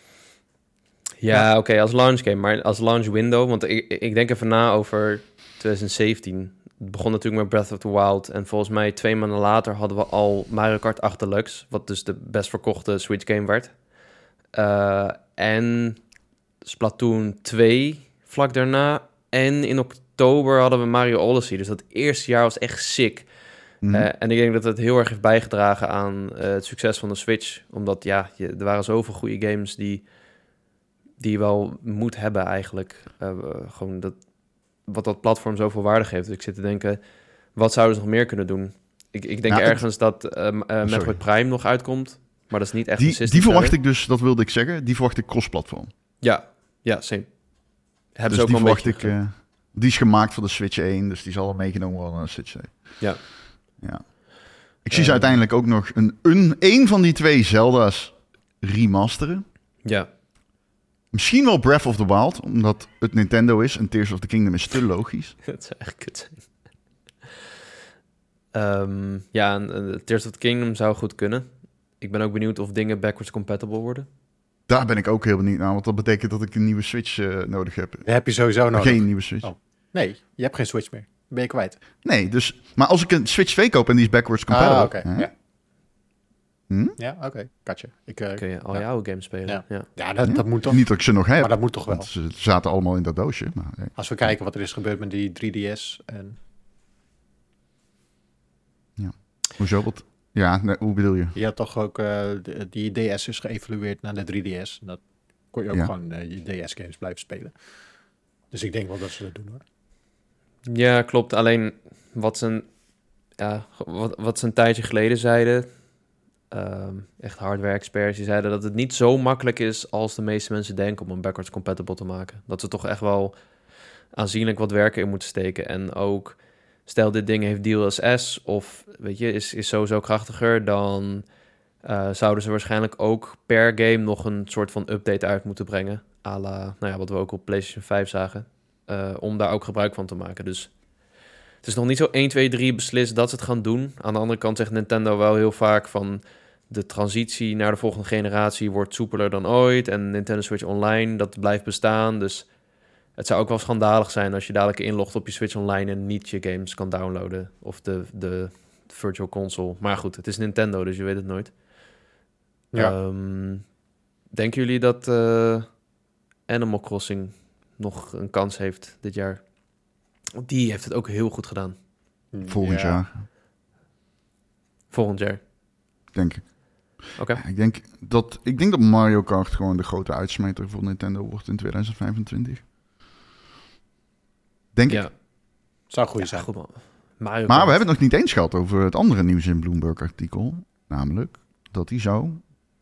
Ja, oké, als launch game. Maar als launch window... Want ik, ik denk even na over twintig zeventien. Het begon natuurlijk met Breath of the Wild. En volgens mij twee maanden later hadden we al Mario Kart acht Deluxe. Wat dus de best verkochte Switch game werd. Uh, en Splatoon twee vlak daarna. En in oktober hadden we Mario Odyssey. Dus dat eerste jaar was echt sick. Mhm. Uh, en ik denk dat het heel erg heeft bijgedragen aan uh, het succes van de Switch. Omdat ja, je, er waren zoveel goede games die, die je wel moet hebben eigenlijk. Uh, gewoon dat, wat dat platform zoveel waarde geeft. Dus ik zit te denken, wat zouden ze nog meer kunnen doen? Ik, ik denk Nou, ergens het... dat uh, uh, Metroid Prime nog uitkomt. Maar dat is niet echt een Die, system die verwacht seller. ik dus, dat wilde ik zeggen, die verwacht ik cross-platform. Ja, ja, same. Hebben Dus ze ook die wel een verwacht beetje... ik... eh, die is gemaakt voor de Switch één, dus die zal meegenomen worden naar de Switch twee. Ja. Ja. Ik zie ze Eh. uiteindelijk ook nog een, een, een van die twee Zelda's remasteren. Ja. Misschien wel Breath of the Wild, omdat het Nintendo is en Tears of the Kingdom is te logisch. Dat zou echt kut zijn. Um, ja, en, uh, Tears of the Kingdom zou goed kunnen. Ik ben ook benieuwd of dingen backwards compatible worden. Daar ben ik ook heel benieuwd naar, want dat betekent dat ik een nieuwe Switch uh, nodig heb. Dat heb je sowieso nodig. Geen nieuwe Switch. Oh. Nee, je hebt geen Switch meer. Ben je kwijt. Nee, dus... Maar als ik een Switch twee koop en die is backwards compatible... Ah, oké. Okay. Ja, hm? ja oké. Okay. Katje. Ik, uh, kun je al ja. jouw games spelen. Ja, ja. ja dat, dat moet toch... Niet dat ik ze nog heb. Maar dat moet toch wel. Want ze zaten allemaal in dat doosje. Maar, nee. Als we kijken wat er is gebeurd met die drie D S en... Ja. Hoezo? Wat? Ja, nee, hoe bedoel je? Je had toch ook... Uh, die D S is geëvalueerd naar de drie D S. En dat kon je ook ja. gewoon uh, je D S-games blijven spelen. Dus ik denk wel dat ze dat doen, hoor. Ja, klopt. Alleen wat ze een, ja, wat, wat ze een tijdje geleden zeiden... Um, echt hardware-experts, die zeiden dat het niet zo makkelijk is... als de meeste mensen denken om een backwards compatible te maken. Dat ze toch echt wel aanzienlijk wat werken in moeten steken. En ook, stel dit ding heeft D L S S... of weet je, is, is sowieso krachtiger... dan uh, zouden ze waarschijnlijk ook per game... nog een soort van update uit moeten brengen. À la, nou ja, wat we ook op PlayStation vijf zagen... Uh, om daar ook gebruik van te maken. Dus het is nog niet zo één, twee, drie beslist dat ze het gaan doen. Aan de andere kant zegt Nintendo wel heel vaak van... de transitie naar de volgende generatie wordt soepeler dan ooit... en Nintendo Switch Online, dat blijft bestaan. Dus het zou ook wel schandalig zijn... als je dadelijk inlogt op je Switch Online... en niet je games kan downloaden. Of de, de Virtual Console. Maar goed, het is Nintendo, dus je weet het nooit. Ja. Um, denken jullie dat uh, Animal Crossing... nog een kans heeft dit jaar? Die heeft het ook heel goed gedaan. Volgend ja. jaar. Volgend jaar. Denk ik. Oké. Okay. Ja, ik denk dat ik denk dat Mario Kart gewoon de grote uitsmijter voor Nintendo wordt in tweeduizend vijfentwintig. Denk ja. ik. Zou goed ja, zijn. Goed, man. Mario maar Kart. we hebben het nog niet eens gehad over het andere nieuws in Bloomberg-artikel. Namelijk dat hij zou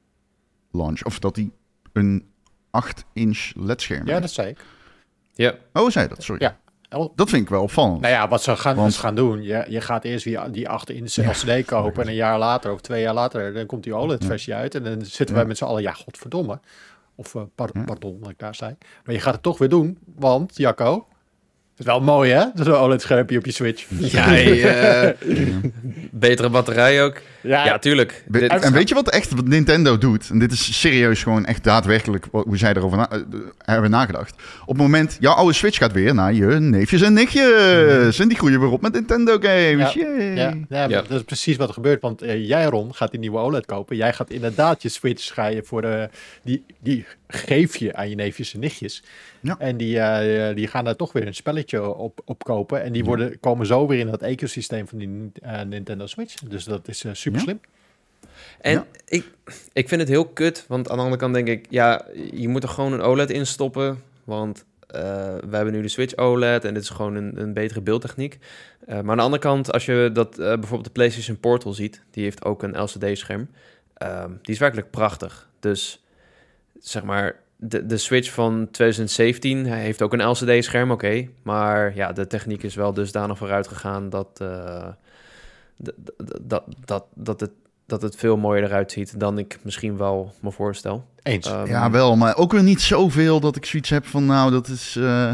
launch of dat hij een acht inch L E D-scherm Ja, heeft. dat zei ik. Ja. Oh, zei dat? Sorry. Ja. Dat vind ik wel opvallend. Nou ja, wat ze gaan, Want... dus gaan doen, je, je gaat eerst die, die acht inch L C D kopen... en een jaar later of twee jaar later, dan komt die O L E D-versie ja. uit... en dan zitten ja. wij met z'n allen, ja, godverdomme. Of, uh, par- ja. pardon, wat ik daar zei. Maar je gaat het toch weer doen, want, Jacco... Het is wel mooi, hè? Zo'n O L E D-schermpje op je Switch. Ja, hey, uh, betere batterij ook. Ja, ja tuurlijk. We, dit... En weet je wat echt wat Nintendo doet? En dit is serieus gewoon echt daadwerkelijk hoe zij erover na, uh, hebben nagedacht. Op het moment, jouw oude Switch gaat weer naar je neefjes en nichtjes. Mm. En die groeien weer op met Nintendo games. Ja, ja, ja, ja, dat is precies wat er gebeurt. Want uh, jij, Ron, gaat die nieuwe O L E D kopen. Jij gaat inderdaad je Switch ga je voor de... Die, die geef je aan je neefjes en nichtjes. Ja. En die, uh, die gaan daar toch weer een spelletje op, op kopen. En die worden, ja. komen zo weer in dat ecosysteem van die uh, Nintendo Switch. Dus dat is uh, super ja. slim. En ja. ik, ik vind het heel kut. Want aan de andere kant denk ik... Ja, je moet er gewoon een O L E D in stoppen. Want uh, we hebben nu de Switch O L E D. En dit is gewoon een, een betere beeldtechniek. Uh, maar aan de andere kant, als je dat uh, bijvoorbeeld de PlayStation Portal ziet... Die heeft ook een L C D-scherm. Uh, die is werkelijk prachtig. Dus zeg maar... De, de Switch van twintig zeventien heeft ook een L C D-scherm, oké. Okay, maar ja, de techniek is wel dusdanig vooruit gegaan dat, uh, d- d- dat, dat, dat, het, dat het veel mooier eruit ziet dan ik misschien wel me voorstel. Eens. Um, ja, wel, maar ook weer niet zoveel dat ik zoiets heb van, nou, dat is... Uh,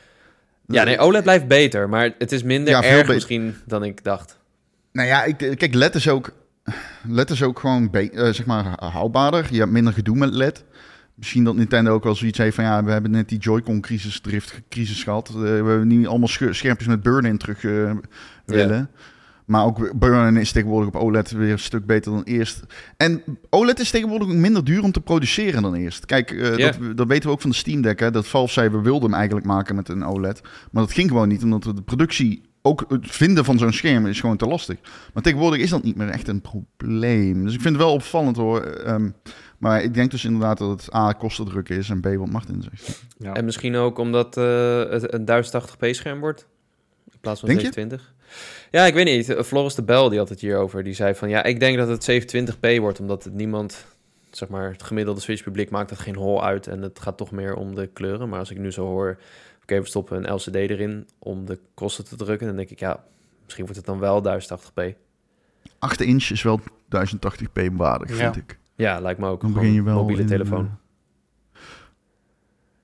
ja, nee, O L E D blijft beter, maar het is minder ja, erg be- misschien dan ik dacht. Nou ja, ik, kijk, L E D is ook, L E D is ook gewoon, be- uh, zeg maar, houdbaarder. Je hebt minder gedoe met L E D. Misschien dat Nintendo ook wel zoiets heeft van... ja, we hebben net die Joy-Con-crisis, drift-crisis gehad. Uh, we hebben niet allemaal sch- schermpjes met burn-in terug uh, willen. Yeah. Maar ook burn-in is tegenwoordig op O L E D weer een stuk beter dan eerst. En O L E D is tegenwoordig ook minder duur om te produceren dan eerst. Kijk, uh, yeah. dat, dat weten we ook van de Steam Deck. Hè, dat Valve zei, we wilden hem eigenlijk maken met een O L E D. Maar dat ging gewoon niet, omdat de productie... ook het vinden van zo'n scherm is gewoon te lastig. Maar tegenwoordig is dat niet meer echt een probleem. Dus ik vind het wel opvallend hoor... Um, Maar ik denk dus inderdaad dat het A, kostendruk is en B, wat Martin zegt. Ja. En misschien ook omdat uh, het een duizend tachtig p scherm wordt. In plaats van denk zevenentwintig. Je? Ja, ik weet niet. Floris de Bel die had het hierover. Die zei van ja, ik denk dat het zevenentwintig p wordt. Omdat het niemand, zeg maar, het gemiddelde Switch publiek maakt het geen hol uit. En het gaat toch meer om de kleuren. Maar als ik nu zo hoor, oké, okay, we stoppen een L C D erin om de kosten te drukken. Dan denk ik ja, misschien wordt het dan wel duizend tachtig p. acht inch is wel duizend tachtig p waardig, ja. vind ik. Ja, lijkt me ook. Dan begin je wel mobiele in, telefoon.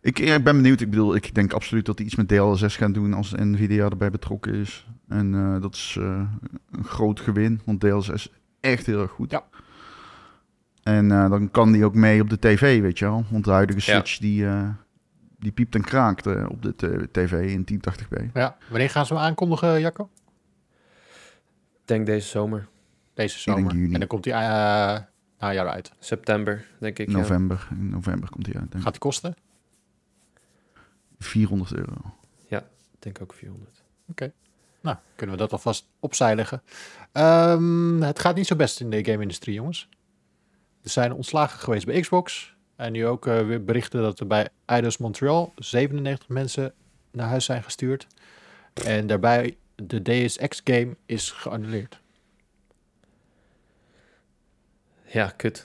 Ik, ik ben benieuwd. Ik bedoel, ik denk absoluut dat die iets met D L S S gaan doen als Nvidia erbij betrokken is. En uh, dat is uh, een groot gewin, want D L S S is echt heel erg goed. Ja. En uh, dan kan die ook mee op de tv, weet je wel. Want de huidige Switch, Ja. die, uh, die piept en kraakt uh, op de t- tv in tien tachtig p. Ja. Wanneer gaan ze hem aankondigen, Jacco? Ik denk deze zomer. Deze zomer. denk juni. En dan komt hij uh, na een jaar uit. September, denk ik. Ja. November. In november komt die uit. Denk Gaat die kosten? ik. vierhonderd euro. Ik denk ook vierhonderd. Nou, kunnen we dat alvast opzij leggen. Um, het gaat niet zo best in de game-industrie, jongens. Er zijn ontslagen geweest bij Xbox. En nu ook uh, weer berichten dat er bij Eidos Montreal zevenennegentig mensen naar huis zijn gestuurd. En daarbij de Deus Ex-game is geannuleerd. Ja, kut.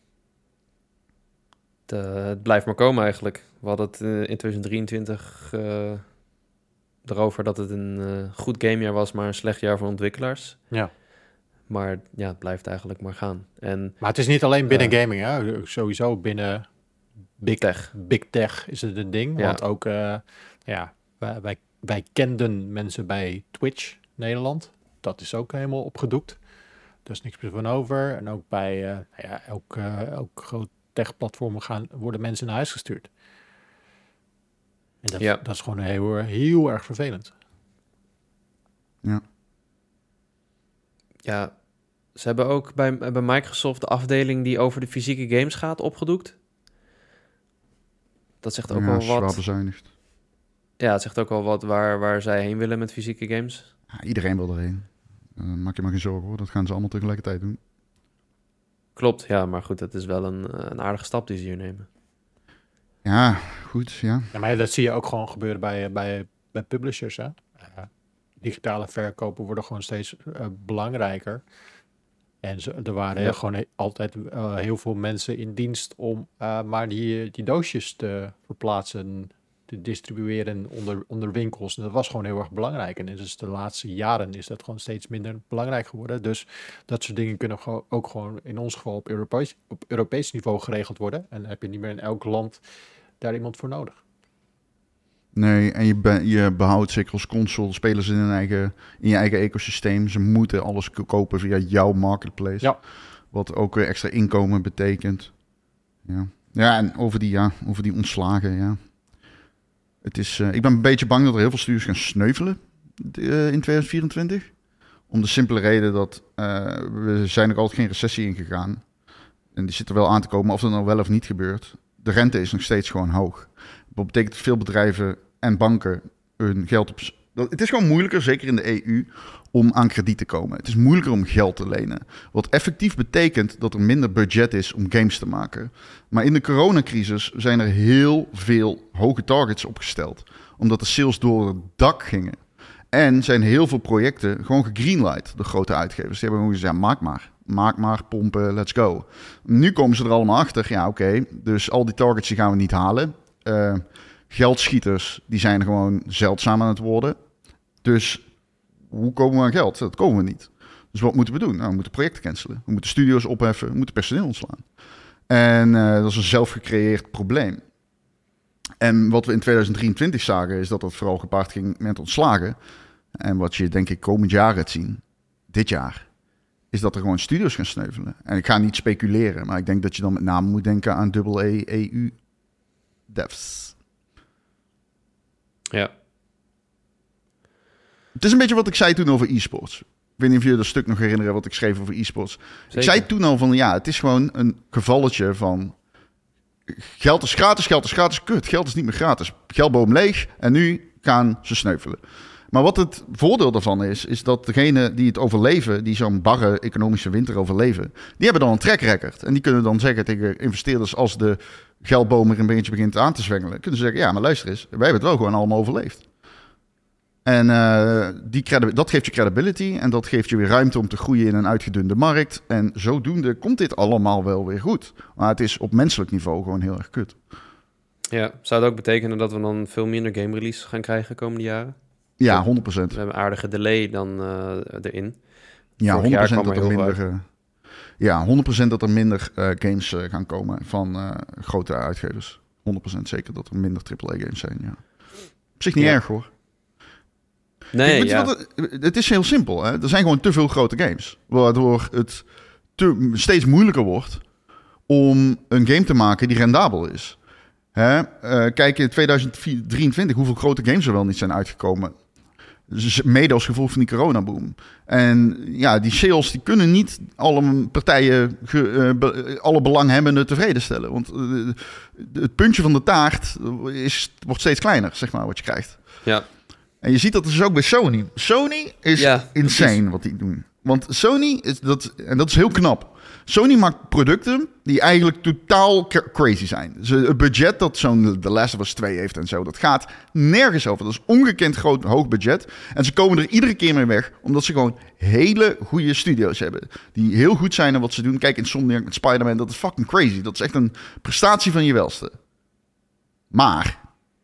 De, het blijft maar komen eigenlijk. We hadden het uh, in twintig drieëntwintig uh, erover dat het een uh, goed gamejaar was, maar een slecht jaar voor ontwikkelaars. Ja. Maar ja, het blijft eigenlijk maar gaan. En Maar het is niet alleen binnen Uh, gaming, hè? Sowieso binnen big tech. Big tech is het een ding. Ja. Want ook, uh, ja, wij, wij, wij kenden mensen bij Twitch Nederland. Dat is ook helemaal opgedoekt. Er is niks meer van over. En ook bij uh, ja, elk, uh, elk groot tech-platform gaan, worden mensen naar huis gestuurd. En dat, Ja. dat is gewoon heel, heel erg vervelend. Ja. Ja, ze hebben ook bij, bij Microsoft de afdeling die over de fysieke games gaat opgedoekt. Dat zegt ook ja, wel zwaar wat. bezuinigd. Ja, het zegt ook wel wat waar, waar zij heen willen met fysieke games. Ja, iedereen wil erheen. Uh, maak je maar geen zorgen hoor. Dat gaan ze allemaal tegelijkertijd doen. Klopt, ja, maar goed, het is wel een, uh, een aardige stap die ze hier nemen. Ja, goed, ja. Ja, maar dat zie je ook gewoon gebeuren bij, bij, bij publishers. Hè? Uh, digitale verkopen worden gewoon steeds uh, belangrijker. En ze, er waren Ja. gewoon he- altijd uh, heel veel mensen in dienst om uh, maar die, die doosjes te verplaatsen, te distribueren onder, onder winkels. En dat was gewoon heel erg belangrijk. En dus de laatste jaren is dat gewoon steeds minder belangrijk geworden. Dus dat soort dingen kunnen gewoon, ook gewoon in ons geval op Europees, op Europees niveau geregeld worden. En dan heb je niet meer in elk land daar iemand voor nodig. Nee, en je, be- je behoudt zeker als console spelers in, hun eigen, in je eigen ecosysteem. Ze moeten alles k- kopen via jouw marketplace. Ja. Wat ook weer extra inkomen betekent. Ja, ja en over die, ja, over die ontslagen, ja. Het is, uh, ik ben een beetje bang dat er heel veel studios gaan sneuvelen uh, in twintig vierentwintig. Om de simpele reden dat uh, we zijn ook altijd geen recessie ingegaan. En die zit er wel aan te komen, of dat nou wel of niet gebeurt. De rente is nog steeds gewoon hoog. Dat betekent dat veel bedrijven en banken hun geld op... Dat, het is gewoon moeilijker, zeker in de E U, om aan krediet te komen. Het is moeilijker om geld te lenen. Wat effectief betekent dat er minder budget is om games te maken. Maar in de coronacrisis zijn er heel veel hoge targets opgesteld. Omdat de sales door het dak gingen. En zijn heel veel projecten gewoon gegreenlight, de grote uitgevers. Die hebben gewoon gezegd, ja, maak maar. Maak maar, pompen, let's go. Nu komen ze er allemaal achter. Ja, oké, okay, dus al die targets die gaan we niet halen. Uh, geldschieters, die zijn gewoon zeldzaam aan het worden. Dus hoe komen we aan geld? Dat komen we niet. Dus wat moeten we doen? Nou, we moeten projecten cancelen. We moeten studio's opheffen. We moeten personeel ontslaan. En uh, dat is een zelfgecreëerd probleem. En wat we in twintig drieëntwintig zagen, is dat dat vooral gepaard ging met ontslagen. En wat je denk ik komend jaar gaat zien, dit jaar, is dat er gewoon studio's gaan sneuvelen. En ik ga niet speculeren, maar ik denk dat je dan met name moet denken aan double A E U devs. Ja. Het is een beetje wat ik zei toen over e-sports. Ik weet niet of jullie dat stuk nog herinneren wat ik schreef over e-sports. Zeker. Ik zei toen al van ja, het is gewoon een gevalletje van geld is gratis, geld is gratis, kut. Geld is niet meer gratis. Geldboom leeg en nu gaan ze sneuvelen. Maar wat het voordeel daarvan is, is dat degenen die het overleven, die zo'n barre economische winter overleven, die hebben dan een track record. En die kunnen dan zeggen tegen investeerders als de geldboom er een beetje begint aan te zwengelen, kunnen ze zeggen, ja, maar luister eens, wij hebben het wel gewoon allemaal overleefd. En uh, die credi- dat geeft je credibility en dat geeft je weer ruimte om te groeien in een uitgedunde markt. En zodoende komt dit allemaal wel weer goed. Maar het is op menselijk niveau gewoon heel erg kut. Ja, zou het ook betekenen dat we dan veel minder game release gaan krijgen de komende jaren? Ja, honderd procent. We hebben een aardige delay dan uh, erin. Ja, Vorig honderd jaar procent kwam dat er er heel minder, veel uh, ja, honderd procent dat er minder uh, games uh, gaan komen van uh, grote uitgevers. honderd procent zeker dat er minder triple A games zijn, ja. Op zich niet Ja. erg, hoor. Nee, Weet je ja. wat het, het is heel simpel, hè. Er zijn gewoon te veel grote games. Waardoor het te, steeds moeilijker wordt om een game te maken die rendabel is. Hè? Uh, kijk in tweeduizend drieëntwintig hoeveel grote games er wel niet zijn uitgekomen. Dus mede als gevolg van die coronaboom. En ja, die sales die kunnen niet alle partijen, ge, uh, be, alle belanghebbenden tevreden stellen. Want uh, het puntje van de taart is, wordt steeds kleiner, zeg maar, wat je krijgt. Ja. En je ziet dat dus ook bij Sony. Sony is Ja, insane precies. wat die doen. Want Sony, is dat, en dat is heel knap. Sony maakt producten die eigenlijk totaal crazy zijn. Dus het budget dat zo'n The Last of Us twee heeft en zo, dat gaat nergens over. Dat is ongekend groot, hoog budget. En ze komen er iedere keer mee weg, omdat ze gewoon hele goede studio's hebben. Die heel goed zijn in wat ze doen. Kijk, Insomniac met Spider-Man, dat is fucking crazy. Dat is echt een prestatie van je welste. Maar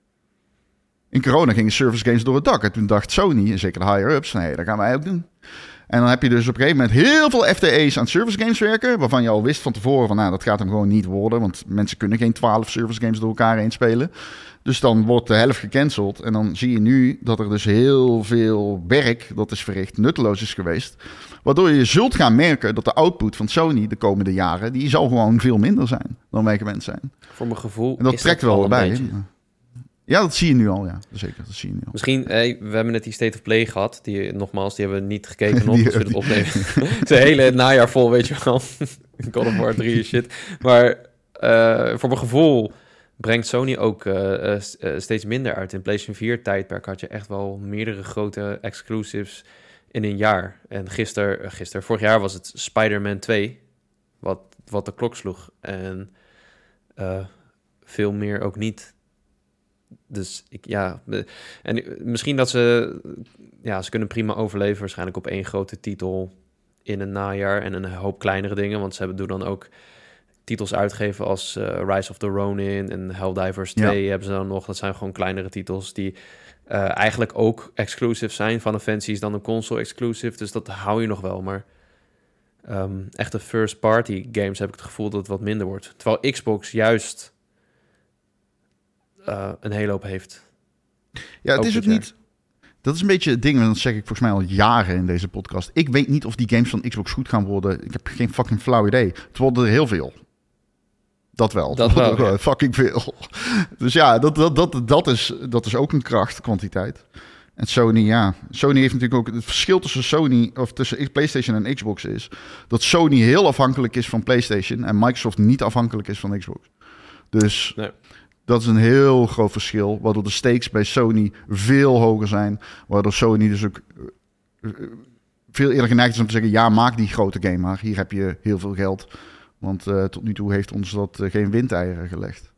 in corona gingen service games door het dak. En toen dacht Sony, en zeker de higher-ups, nee, dat gaan wij ook doen. En dan heb je dus op een gegeven moment heel veel F T A's aan service games werken, waarvan je al wist van tevoren van, nou, dat gaat hem gewoon niet worden, want mensen kunnen geen twaalf service games door elkaar heen spelen. Dus dan wordt de helft gecanceld. En dan zie je nu dat er dus heel veel werk dat is verricht nutteloos is geweest. Waardoor je zult gaan merken dat de output van Sony de komende jaren, die zal gewoon veel minder zijn dan wij gewend zijn. Voor mijn gevoel En dat is trekt dat wel al een bij. beetje. Ja, dat zie je nu al, ja. Zeker, dat zie je nu al. Misschien, eh, we hebben net die State of Play gehad. Die, nogmaals, die hebben we niet gekeken nog. Die- Dus we het opnemen. Het is een hele najaar vol, weet je wel. God of War drie en shit. Maar uh, voor mijn gevoel brengt Sony ook uh, uh, steeds minder uit. In PlayStation vier tijdperk had je echt wel meerdere grote exclusives in een jaar. En gisteren, uh, gister, vorig jaar was het Spider-Man twee, wat, wat de klok sloeg. En uh, veel meer ook niet. Dus ik, ja, en misschien dat ze, ja, ze kunnen prima overleven waarschijnlijk op één grote titel in een najaar en een hoop kleinere dingen, want ze hebben doen dan ook titels uitgeven als uh, Rise of the Ronin en Helldivers twee ja. hebben ze dan nog. Dat zijn gewoon kleinere titels die uh, eigenlijk ook exclusive zijn. Final Fantasy is dan een console exclusive, dus dat hou je nog wel, maar um, echte first party games heb ik het gevoel dat het wat minder wordt. Terwijl Xbox juist Uh, een hele hoop heeft. Ja, het is ook niet. Dat is een beetje het ding, en dat zeg ik volgens mij al jaren in deze podcast. Ik weet niet of die games van Xbox goed gaan worden. Ik heb geen fucking flauw idee. Het worden er heel veel. Dat wel. Dat wel, wel ja. Fucking veel. Dus ja, dat, dat, dat, dat, is, dat is ook een kracht, kwantiteit. En Sony, ja. Sony heeft natuurlijk ook... Het verschil tussen Sony, of tussen PlayStation en Xbox is dat Sony heel afhankelijk is van PlayStation en Microsoft niet afhankelijk is van Xbox. Dus... Nee. Dat is een heel groot verschil, waardoor de stakes bij Sony veel hoger zijn. Waardoor Sony dus ook veel eerder geneigd is om te zeggen, ja, maak die grote game maar. Hier heb je heel veel geld. Want uh, tot nu toe heeft ons dat uh, geen windeieren gelegd.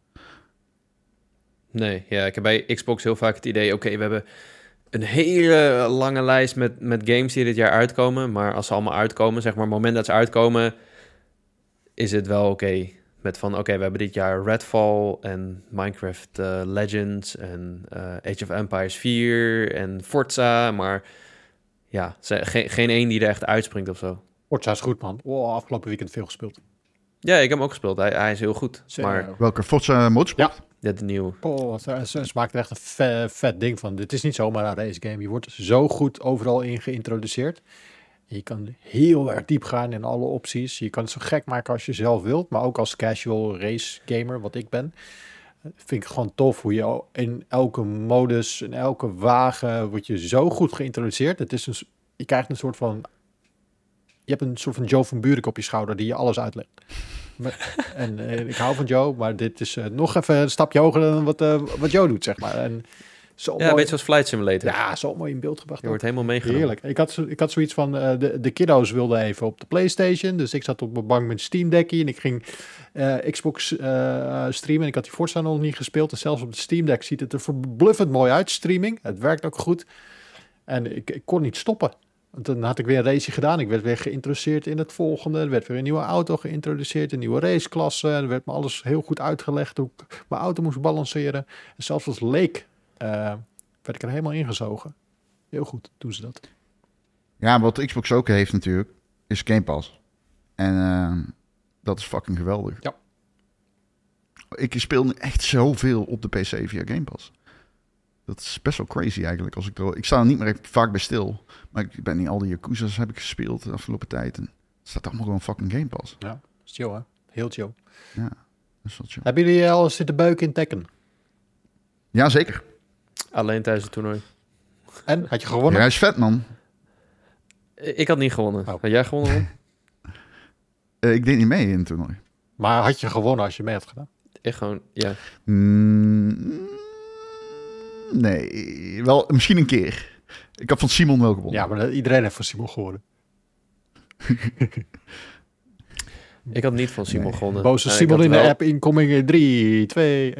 Nee, ja, ik heb bij Xbox heel vaak het idee, oké, okay, we hebben een hele lange lijst met, met games die dit jaar uitkomen. Maar als ze allemaal uitkomen, zeg maar, het moment dat ze uitkomen, is het wel oké. Okay. Met van, oké, okay, we hebben dit jaar Redfall en Minecraft uh, Legends en uh, Age of Empires vier en Forza. Maar ja, ze, ge- geen één die er echt uitspringt of zo. Forza is goed, man. Oh, afgelopen weekend veel gespeeld. Ja, ik heb hem ook gespeeld. Hij, hij is heel goed. Zeker. Maar... Welke Forza Motorsport? Ja, ja de nieuwe. Oh, ze, ze maakt er echt een vet, vet ding van. Dit is niet zomaar een race game. Je wordt zo goed overal in geïntroduceerd. Je kan heel erg diep gaan in alle opties. Je kan het zo gek maken als je zelf wilt. Maar ook als casual race gamer, wat ik ben, vind ik gewoon tof hoe je in elke modus, in elke wagen, word je zo goed geïntroduceerd. Het is een, je krijgt een soort van... Je hebt een soort van Joe van Buurik op je schouder die je alles uitlegt. en uh, ik hou van Joe, maar dit is uh, nog even een stapje hoger dan wat, uh, wat Joe doet, zeg maar. En zo ja, mooi... een beetje zoals Flight Simulator. Ja, zo mooi in beeld gebracht. Je wordt helemaal meegenomen. Heerlijk. Ik had, zo, ik had zoiets van, uh, de, de kiddo's wilden even op de PlayStation. Dus ik zat op mijn bank met Steam Deckje en ik ging uh, Xbox uh, streamen. En ik had die Forza nog niet gespeeld. En zelfs op de Steam Deck ziet het er verbluffend mooi uit, streaming. Het werkt ook goed. En ik, ik kon niet stoppen. Want dan had ik weer een race gedaan. Ik werd weer geïntroduceerd in het volgende. Er werd weer een nieuwe auto geïntroduceerd. Een nieuwe raceklasse. Er werd me alles heel goed uitgelegd hoe ik mijn auto moest balanceren. En zelfs als leek... Uh, werd ik er helemaal ingezogen. Heel goed doen ze dat. Ja, wat Xbox ook heeft natuurlijk, is Game Pass. En uh, dat is fucking geweldig. Ja. Ik speel nu echt zoveel op de P C via Game Pass. Dat is best wel crazy eigenlijk. Als ik, er, ik sta er niet meer vaak bij stil. Maar ik ben niet al die Yakuza's heb ik gespeeld de afgelopen tijd. En het staat allemaal gewoon fucking Game Pass. Ja, is chill hè? Heel chill. Ja, dat is wel chill. Hebben jullie al eens zitten beuken in Tekken? Ja, zeker. Alleen tijdens het toernooi. En, had je Ja, gewonnen? hij is vet, man. Ik had niet gewonnen. Oh. Had jij gewonnen, Ron? Uh, ik deed niet mee in het toernooi. Maar had je gewonnen als je mee had gedaan? Ik gewoon, ja. Mm, nee, wel misschien een keer. Ik heb van Simon wel gewonnen. Ja, maar iedereen heeft van Simon gewonnen. Ik had niet van Simon Nee. gewonnen. Boze En ik Simon had in de wel- app incoming in drie, twee...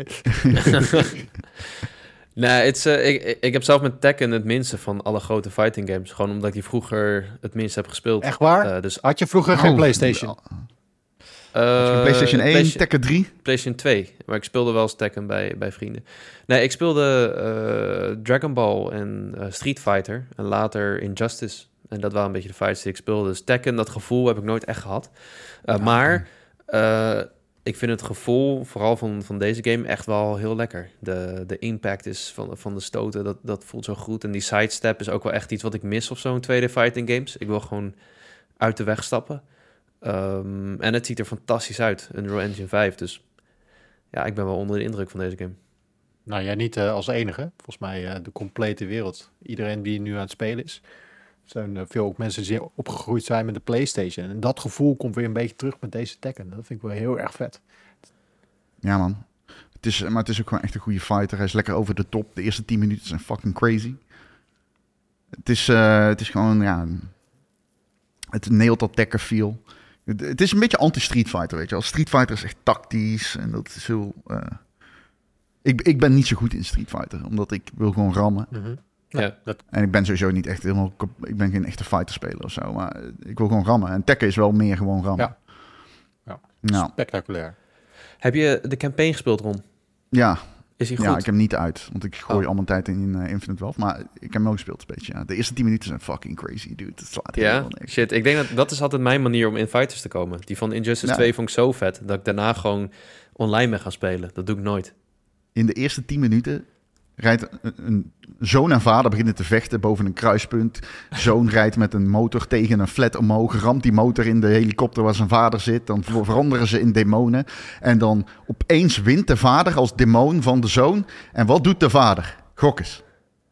Nee, het is, eh, ik, ik heb zelf met Tekken het minste van alle grote fighting games. Gewoon omdat ik die vroeger het minst heb gespeeld. Echt waar? Eh, dus, Had je vroeger geen Oh, PlayStation? Had eh, je PlayStation één, Playsta- Tekken drie. PlayStation twee. Maar ik speelde wel eens Tekken bij, bij vrienden. Nee, ik speelde eh, Dragon Ball en eh, Street Fighter. En later Injustice. En dat waren een beetje de fights die ik speelde. Dus Tekken, dat gevoel heb ik nooit echt gehad. Uh, Ja, maar uh, ik vind het gevoel, vooral van, van deze game, echt wel heel lekker. De, de impact is van, van de stoten, dat, dat voelt zo goed. En die sidestep is ook wel echt iets wat ik mis of zo in twee D fighting games. Ik wil gewoon uit de weg stappen. Um, en het ziet er fantastisch uit, Unreal Engine vijf. Dus ja, ik ben wel onder de indruk van deze game. Nou, jij niet uh, als enige. Volgens mij uh, de complete wereld. Iedereen die nu aan het spelen is. Er zijn uh, veel ook mensen die opgegroeid zijn met de PlayStation. En dat gevoel komt weer een beetje terug met deze Tekken. Dat vind ik wel heel erg vet. Ja, man. Het is, maar het is ook gewoon echt een goede fighter. Hij is lekker over de top. De eerste tien minuten zijn fucking crazy. Het is, uh, het is gewoon, ja... Het neelt dat Tekken feel. Het, het is een beetje anti-Street Fighter, weet je wel. Street Fighter is echt tactisch. En dat is heel... Uh... Ik, ik ben niet zo goed in Street Fighter. Omdat ik wil gewoon rammen. Mm-hmm. Nou, ja, dat... En ik ben sowieso niet echt helemaal... Ik ben geen echte fighter-speler of zo. Maar ik wil gewoon rammen. En Tekken is wel meer gewoon rammen. Ja. Ja. Nou. Spectaculair. Heb je de campaign gespeeld, Ron? Ja. Is hij goed? Ja, ik heb hem niet uit. Want ik gooi Oh. allemaal tijd in uh, Infinite Wealth. Maar ik heb hem ook gespeeld een beetje, ja. De eerste tien minuten zijn fucking crazy, dude. Het slaat Ja, helemaal niks. shit. Ik denk dat dat is altijd mijn manier om in fighters te komen. Die van Injustice Ja. twee vond ik zo vet, dat ik daarna gewoon online ben gaan spelen. Dat doe ik nooit. In de eerste tien minuten rijdt een, een zoon en vader beginnen te vechten boven een kruispunt. Zoon rijdt met een motor tegen een flat omhoog, ramt die motor in de helikopter waar zijn vader zit. Dan ver- veranderen ze in demonen. En dan opeens wint de vader als demon van de zoon. En wat doet de vader? Gok eens.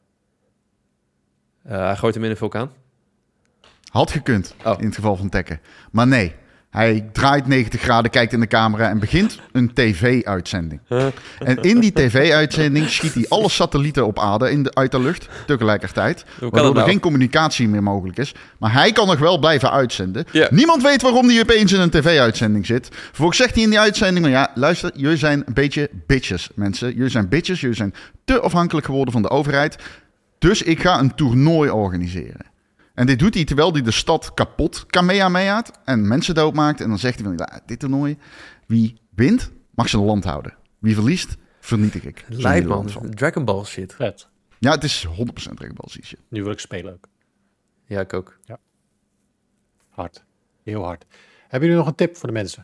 Uh, hij gooit hem in een vulkaan. Had gekund, Oh. in het geval van Tekken. Maar nee, hij draait negentig graden, kijkt in de camera en begint een tv-uitzending. Huh? En in die tv-uitzending schiet hij alle satellieten op aarde in de, uit de lucht tegelijkertijd. Hoe kan Waardoor dat er nou? geen communicatie meer mogelijk is. Maar hij kan nog wel blijven uitzenden. Ja. Niemand weet waarom hij opeens in een tv-uitzending zit. Vervolgens zegt hij in die uitzending... Maar ja, luister, jullie zijn een beetje bitches, mensen. Jullie zijn bitches, jullie zijn te afhankelijk geworden van de overheid. Dus ik ga een toernooi organiseren. En dit doet hij terwijl hij de stad kapot kamehamehaat en mensen doodmaakt. En dan zegt hij van, ja, dit toernooi, wie wint, mag zijn land houden. Wie verliest, vernietig ik. Zo'n Lijp, hele man. land van. Dragon Ball shit. Vet. Ja, het is honderd procent Dragon Ball Z shit. Nu wil ik spelen ook. Ja, ik ook. Hard. Heel hard. Hebben jullie nog een tip voor de mensen?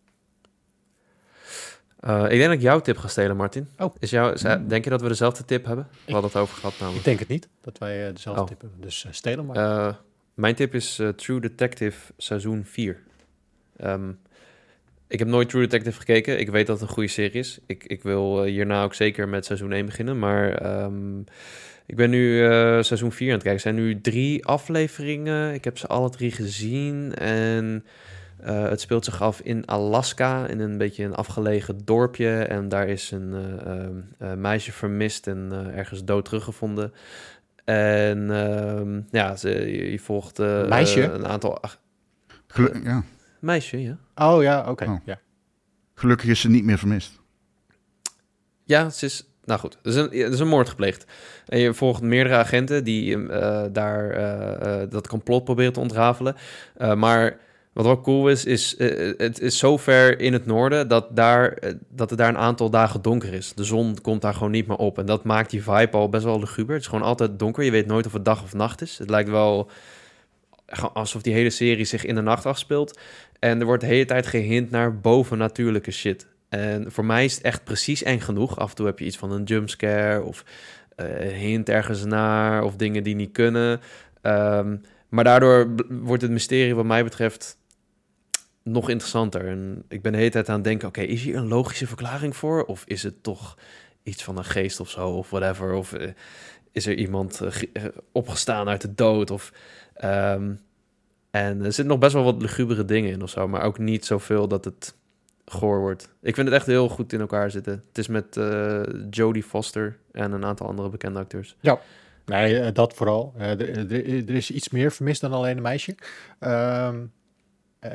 Uh, ik denk dat ik jouw tip ga stelen, Martin. Oh. Is jou, is, denk je dat we dezelfde tip hebben? We hadden het over gehad Ik namelijk. denk het niet, dat wij uh, dezelfde Oh. tip hebben. Dus uh, stelen maar. Uh, mijn tip is uh, True Detective seizoen vier. Um, ik heb nooit True Detective gekeken. Ik weet dat het een goede serie is. Ik, ik wil uh, hierna ook zeker met seizoen één beginnen. Maar um, ik ben nu uh, seizoen vier aan het kijken. Er zijn nu drie afleveringen. Ik heb ze alle drie gezien. En uh, het speelt zich af in Alaska. In een beetje een afgelegen dorpje. En daar is een uh, uh, meisje vermist en uh, ergens dood teruggevonden. En um, ja, ze, je, je volgt uh, Meisje? uh, een aantal... Ach, Gelu- ja. meisje, ja. Oh ja, oké. Okay. Oh. Ja. Gelukkig is ze niet meer vermist. Ja, ze is... Nou goed, er is een, er is een moord gepleegd. En je volgt meerdere agenten die uh, daar uh, uh, dat complot proberen te ontrafelen. Uh, maar wat wel cool is, is uh, het is zo ver in het noorden dat, daar, uh, dat het daar een aantal dagen donker is. De zon komt daar gewoon niet meer op. En dat maakt die vibe al best wel luguber. Het is gewoon altijd donker. Je weet nooit of het dag of nacht is. Het lijkt wel alsof die hele serie zich in de nacht afspeelt. En er wordt de hele tijd gehint naar bovennatuurlijke shit. En voor mij is het echt precies eng genoeg. Af en toe heb je iets van een jumpscare of uh, een hint ergens naar of dingen die niet kunnen. Um, maar daardoor b- wordt het mysterie wat mij betreft nog interessanter. En ik ben de hele tijd aan het denken, oké, okay, is hier een logische verklaring voor? Of is het toch iets van een geest of zo, of whatever? Of uh, is er iemand uh, ge- uh, opgestaan uit de dood? Of, um, en er zitten nog best wel wat lugubere dingen in of zo, maar ook niet zoveel dat het goor wordt. Ik vind het echt heel goed in elkaar zitten. Het is met uh, Jodie Foster en een aantal andere bekende acteurs. Ja, nee, uh, dat vooral. Uh, er, er, er is iets meer vermist dan alleen een meisje. Um, uh,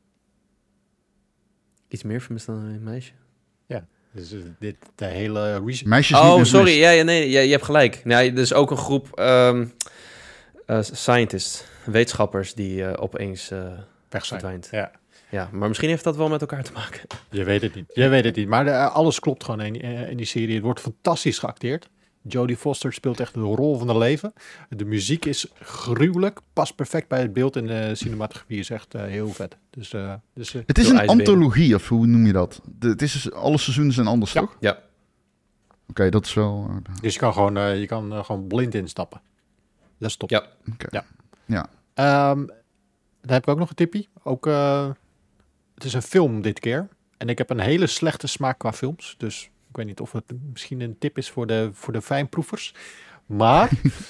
Iets meer vermist dan een meisje? Ja, dus uh, dit de hele... Re- Meisjes oh, niet sorry. Ja, ja, nee, ja, je hebt gelijk. Nee, er is ook een groep um, uh, scientists, wetenschappers, die uh, opeens uh, verdwijnt. Ja. Ja, maar misschien heeft dat wel met elkaar te maken. Je weet het niet. Je weet het niet. Maar de, alles klopt gewoon in, in die serie. Het wordt fantastisch geacteerd. Jodie Foster speelt echt de rol van haar leven. De muziek is gruwelijk. Past perfect bij het beeld en de cinematografie is echt uh, heel vet. Dus, uh, dus, uh, Het is Veel een ijsberen. antologie, of hoe noem je dat? De, het is dus, alle seizoenen zijn anders, Ja. toch? Oké, Ja. okay, dat is wel... Uh, dus je kan gewoon, uh, je kan, uh, gewoon blind instappen. Dat is top. Ja. okay. Ja. Ja. Um, dan heb ik ook nog een tipje. Ook, uh, het is een film dit keer. En ik heb een hele slechte smaak qua films. Dus ik weet niet of het misschien een tip is voor de, voor de fijnproevers. Maar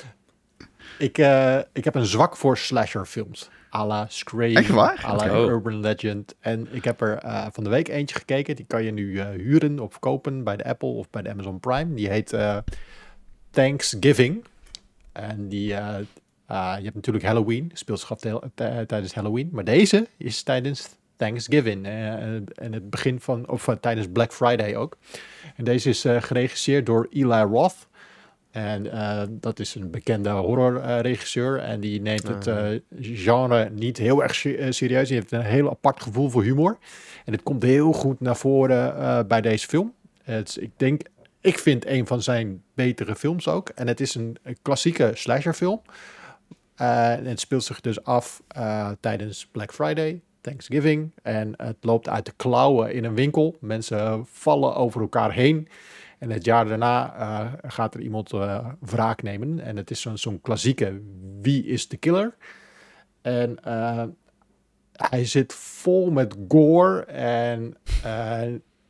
ik, uh, ik heb een zwak voor slasherfilms. À la Scream, Echt waar? à la Okay. Urban Legend. En ik heb er uh, van de week eentje gekeken. Die kan je nu uh, huren of kopen bij de Apple of bij de Amazon Prime. Die heet uh, Thanksgiving. En die... Uh, Uh, je hebt natuurlijk Halloween, speelt zich af t- t- tijdens Halloween. Maar deze is tijdens Thanksgiving. Uh, en het begin van, of uh, tijdens Black Friday ook. En deze is uh, geregisseerd door Eli Roth. En uh, dat is een bekende horrorregisseur. Uh, en die neemt het uh, genre niet heel erg serieus. Die heeft een heel apart gevoel voor humor. En het komt heel goed naar voren uh, bij deze film. Het is, ik denk... Ik vind een van zijn betere films ook. En het is een, een klassieke slasherfilm. Uh, en het speelt zich dus af uh, tijdens Black Friday, Thanksgiving. En het loopt uit de klauwen in een winkel. Mensen vallen over elkaar heen. En het jaar daarna uh, gaat er iemand uh, wraak nemen. En het is zo'n, zo'n klassieke wie is de killer? En uh, hij zit vol met gore. En uh,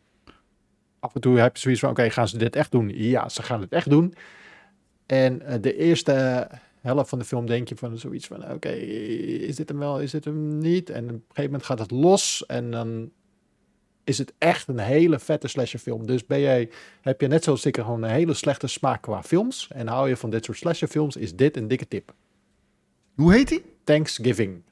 af en toe heb je zoiets van, oké, okay, gaan ze dit echt doen? Ja, ze gaan het echt doen. En uh, de eerste... helft van de film denk je van zoiets van... oké, okay, is dit hem wel, is dit hem niet? En op een gegeven moment gaat het los... en dan is het echt een hele vette slasherfilm. Dus ben jij, heb je net zoals ik gewoon een hele slechte smaak qua films... en hou je van dit soort slasherfilms... is dit een dikke tip. Hoe heet die? Thanksgiving.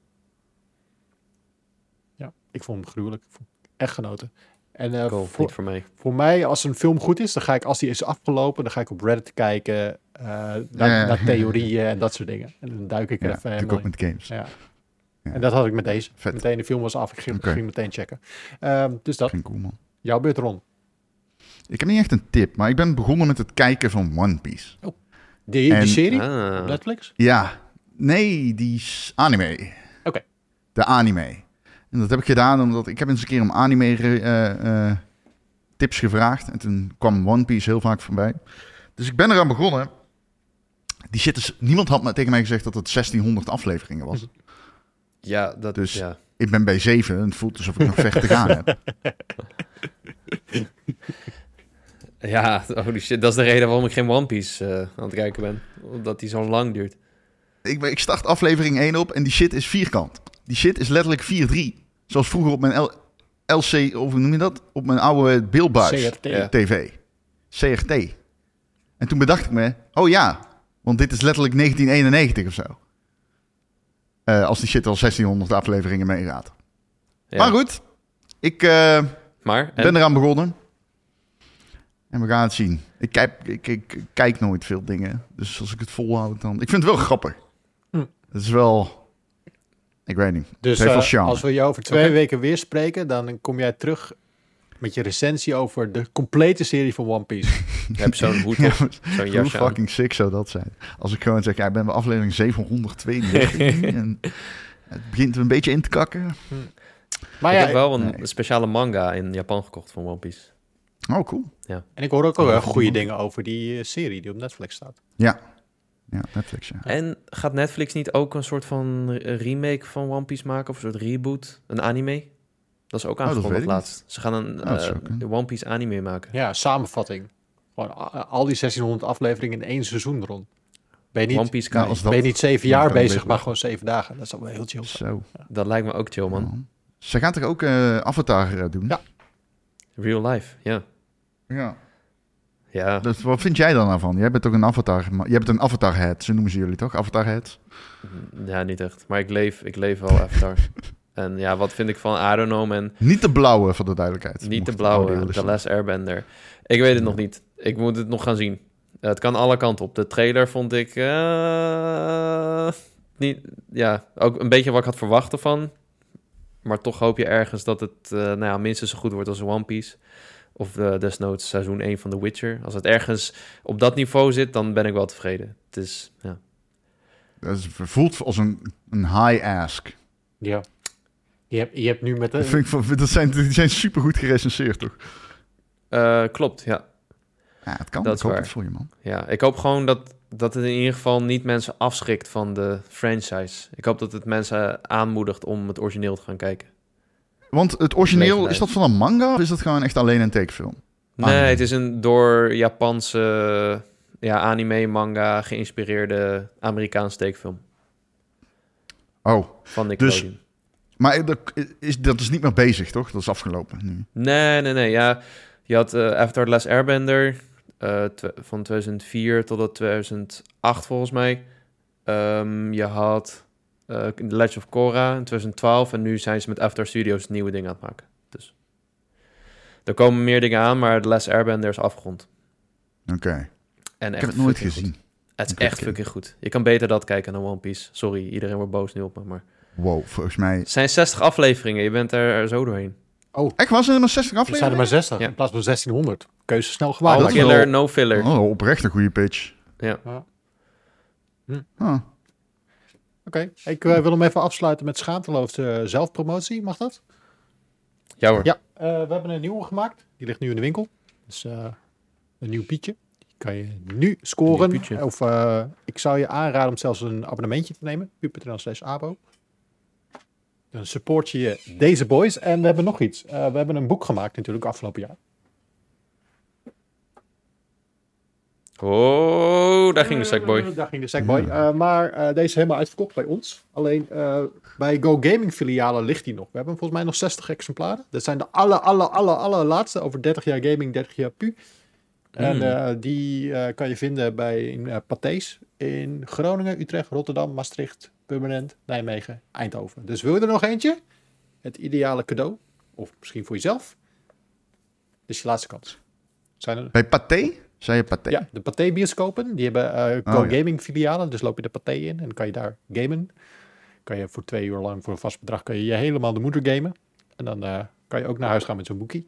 Ja, ik vond hem gruwelijk. Ik vond echt genoten. En uh, Cool, voor, niet voor mij. voor mij, als een film goed is... dan ga ik, als die is afgelopen... dan ga ik op Reddit kijken... Uh, naar, Ja. naar theorieën en dat soort dingen. En dan duik ik er Ja, even natuurlijk helemaal ook in. met games. Ja. Ja. En dat had ik met deze. Vet. Meteen de film was af. Ik ging, Oké. ging meteen checken. Um, dus dat. Vind ik cool, man. Jouw beurt, Ron. Ik heb niet echt een tip, maar ik ben begonnen met het kijken van One Piece. Die, En- die serie Ah. op Netflix? Ja, nee, die is anime. Oké. De anime. En dat heb ik gedaan omdat ik heb eens een keer om anime uh, uh, tips gevraagd. En toen kwam One Piece heel vaak voorbij. Dus ik ben eraan begonnen. Die shit is, niemand had me tegen mij gezegd dat het zestienhonderd afleveringen was. Ja, dat Dus- ja. Ik ben bij zeven en het voelt alsof ik nog ver te gaan heb. Ja, holy shit. Dat is de reden waarom ik geen One Piece uh, aan het kijken ben. Omdat die zo lang duurt. Ik, ik start aflevering één op en die shit is vierkant. Die shit is letterlijk vier drie. Zoals vroeger op mijn L- LC, of hoe noem je dat? Op mijn oude beeldbuis. C R T. Ja. T V. C R T. En toen bedacht ik me, oh ja, want dit is letterlijk negentien eenennegentig of zo. Uh, als die shit al zestienhonderd afleveringen meegaat. Ja. Maar goed, ik uh, Maar, en? ben eraan begonnen. En we gaan het zien. Ik kijk, ik, ik, ik kijk nooit veel dingen. Dus als ik het volhoud dan... Ik vind het wel grappig. Hm. Het is wel... Ik weet niet. Dus Het heeft wel uh, charme. als we jou over twee Oké. weken weer spreken... dan kom jij terug met je recensie over de complete serie van One Piece. heb je zo'n hoed Ja, op, maar zo'n hoe jasje aan. fucking sick zou dat zijn? Als ik gewoon zeg, ja, ik ben bij aflevering zevenhonderdtweeëndertig en het begint er een beetje in te kakken. Maar ik ja, heb wel een nee. speciale manga in Japan gekocht van One Piece. Oh, cool. en ik hoor ook al Oh, goede man. dingen over die uh, serie die op Netflix staat. Ja. Ja, Netflix, ja. En gaat Netflix niet ook een soort van remake van One Piece maken? Of een soort reboot? Een anime? Dat is ook dat aangekondigd weet ik laatst. Ze gaan een Oh, dat uh, zou kunnen. One Piece anime maken. Ja, samenvatting. Gewoon a- al die zestienhonderd afleveringen in één seizoen rond. Ben je niet, One Piece Nou, Kai. als dat... ben je niet zeven Ja, jaar kan een bezig, beetje maar weg. gewoon zeven dagen. Dat is wel heel chill. Zo. Dat lijkt me ook chill, man. Man. Ze gaan toch ook uh, Avatar uh, doen? Ja. Real life, ja. Ja. Ja, Dus wat vind jij dan daarvan? Jij bent toch een Avatar... Jij bent een Avatar-head, zo noemen ze jullie toch? Avatar-heads? ja, niet echt. Maar ik leef, ik leef wel Avatar. En ja, wat vind ik van I don't know, man. Niet de blauwe, voor de duidelijkheid. Niet de Mocht blauwe, audio The willen Last Airbender. Ik weet het nog niet. Ik moet het nog gaan zien. Uh, het kan alle kanten op. De trailer vond ik... Uh, niet, ja, ook een beetje wat ik had verwacht ervan. Maar toch hoop je ergens dat het uh, nou ja, minstens zo goed wordt als One Piece. Of uh, desnoods seizoen één van The Witcher. Als het ergens op dat niveau zit, dan ben ik wel tevreden. Het is, ja. Dat is, voelt als een, een high ask. Ja. Je hebt, je hebt nu met de... Dat, vind ik, van- dat zijn, die zijn supergoed gerecenseerd, toch? Uh, klopt, ja. Ja, het kan. Dat ik is hoop waar. het voor je, man. Ja, ik hoop gewoon dat, dat het in ieder geval niet mensen afschrikt van de franchise. Ik hoop dat het mensen aanmoedigt om het origineel te gaan kijken. Want het origineel, Legendaris. is dat van een manga of is dat gewoon echt alleen een tekenfilm? Nee, Anime. het is een door Japanse ja, anime, manga geïnspireerde Amerikaanse tekenfilm Oh, van Dus- Nickelodeon. maar dat is, dat is niet meer bezig, toch? Dat is afgelopen nu. Nee, nee, nee. Ja, je had uh, Avatar The Last Airbender uh, tw- van tweeduizend vier tot tweeduizend acht volgens mij. Um, je had uh, The Legend of Korra in tweeduizend twaalf en nu zijn ze met Avatar Studios nieuwe dingen aan het maken. Dus er komen meer dingen aan, maar The Last Airbender is afgerond. Oké. En Ik echt heb het nooit fucking gezien. goed. Het is Oké, echt oké. fucking goed. Je kan beter dat kijken dan One Piece. Sorry, iedereen wordt boos nu op me, maar... Wow, volgens mij... Het zijn zestig afleveringen, je bent er, er zo doorheen. Echt, was er maar zestig Er zijn er afleveringen? maar zestig Ja. in plaats van zestienhonderd. Keuze snel gemaakt. All dat is killer, wel- no filler. Oh, oprecht een goede pitch. Ja. Ah, Oké, ik uh, wil hem even afsluiten met schaamteloze uh, zelfpromotie. Mag dat? Ja hoor. Ja, uh, we hebben een nieuwe gemaakt. Die ligt nu in de winkel. Dus uh, een nieuw pietje. Die kan je nu scoren. Nieuw pietje. Of uh, ik zou je aanraden om zelfs een abonnementje te nemen. pu.nl slash abo. Dan support je deze boys. En we hebben nog iets. Uh, we hebben een boek gemaakt natuurlijk afgelopen jaar. Oh, daar ging de Sackboy. Uh, daar ging de Sackboy. Uh, maar uh, deze is helemaal uitverkocht bij ons. Alleen uh, bij Go Gaming filialen ligt die nog. We hebben volgens mij nog zestig exemplaren. Dat zijn de aller, aller, aller, allerlaatste. Over dertig jaar gaming, dertig jaar pu. En uh, die uh, kan je vinden bij in, uh, Pathés in Groningen, Utrecht, Rotterdam, Maastricht, Purmerend, Nijmegen, Eindhoven. Dus wil je er nog eentje? Het ideale cadeau. Of misschien voor jezelf. Dit is je laatste kans. Zijn er... bij Pathé? Zei je Pathé? Ja, de Pathé bioscopen. Die hebben uh, Go Oh, ja. Gaming filialen. Dus loop je de Pathé in en dan kan je daar gamen. Kan je voor twee uur lang voor een vast bedrag kan je, je helemaal de moeder gamen. En dan uh, kan je ook naar huis gaan met zo'n boekie.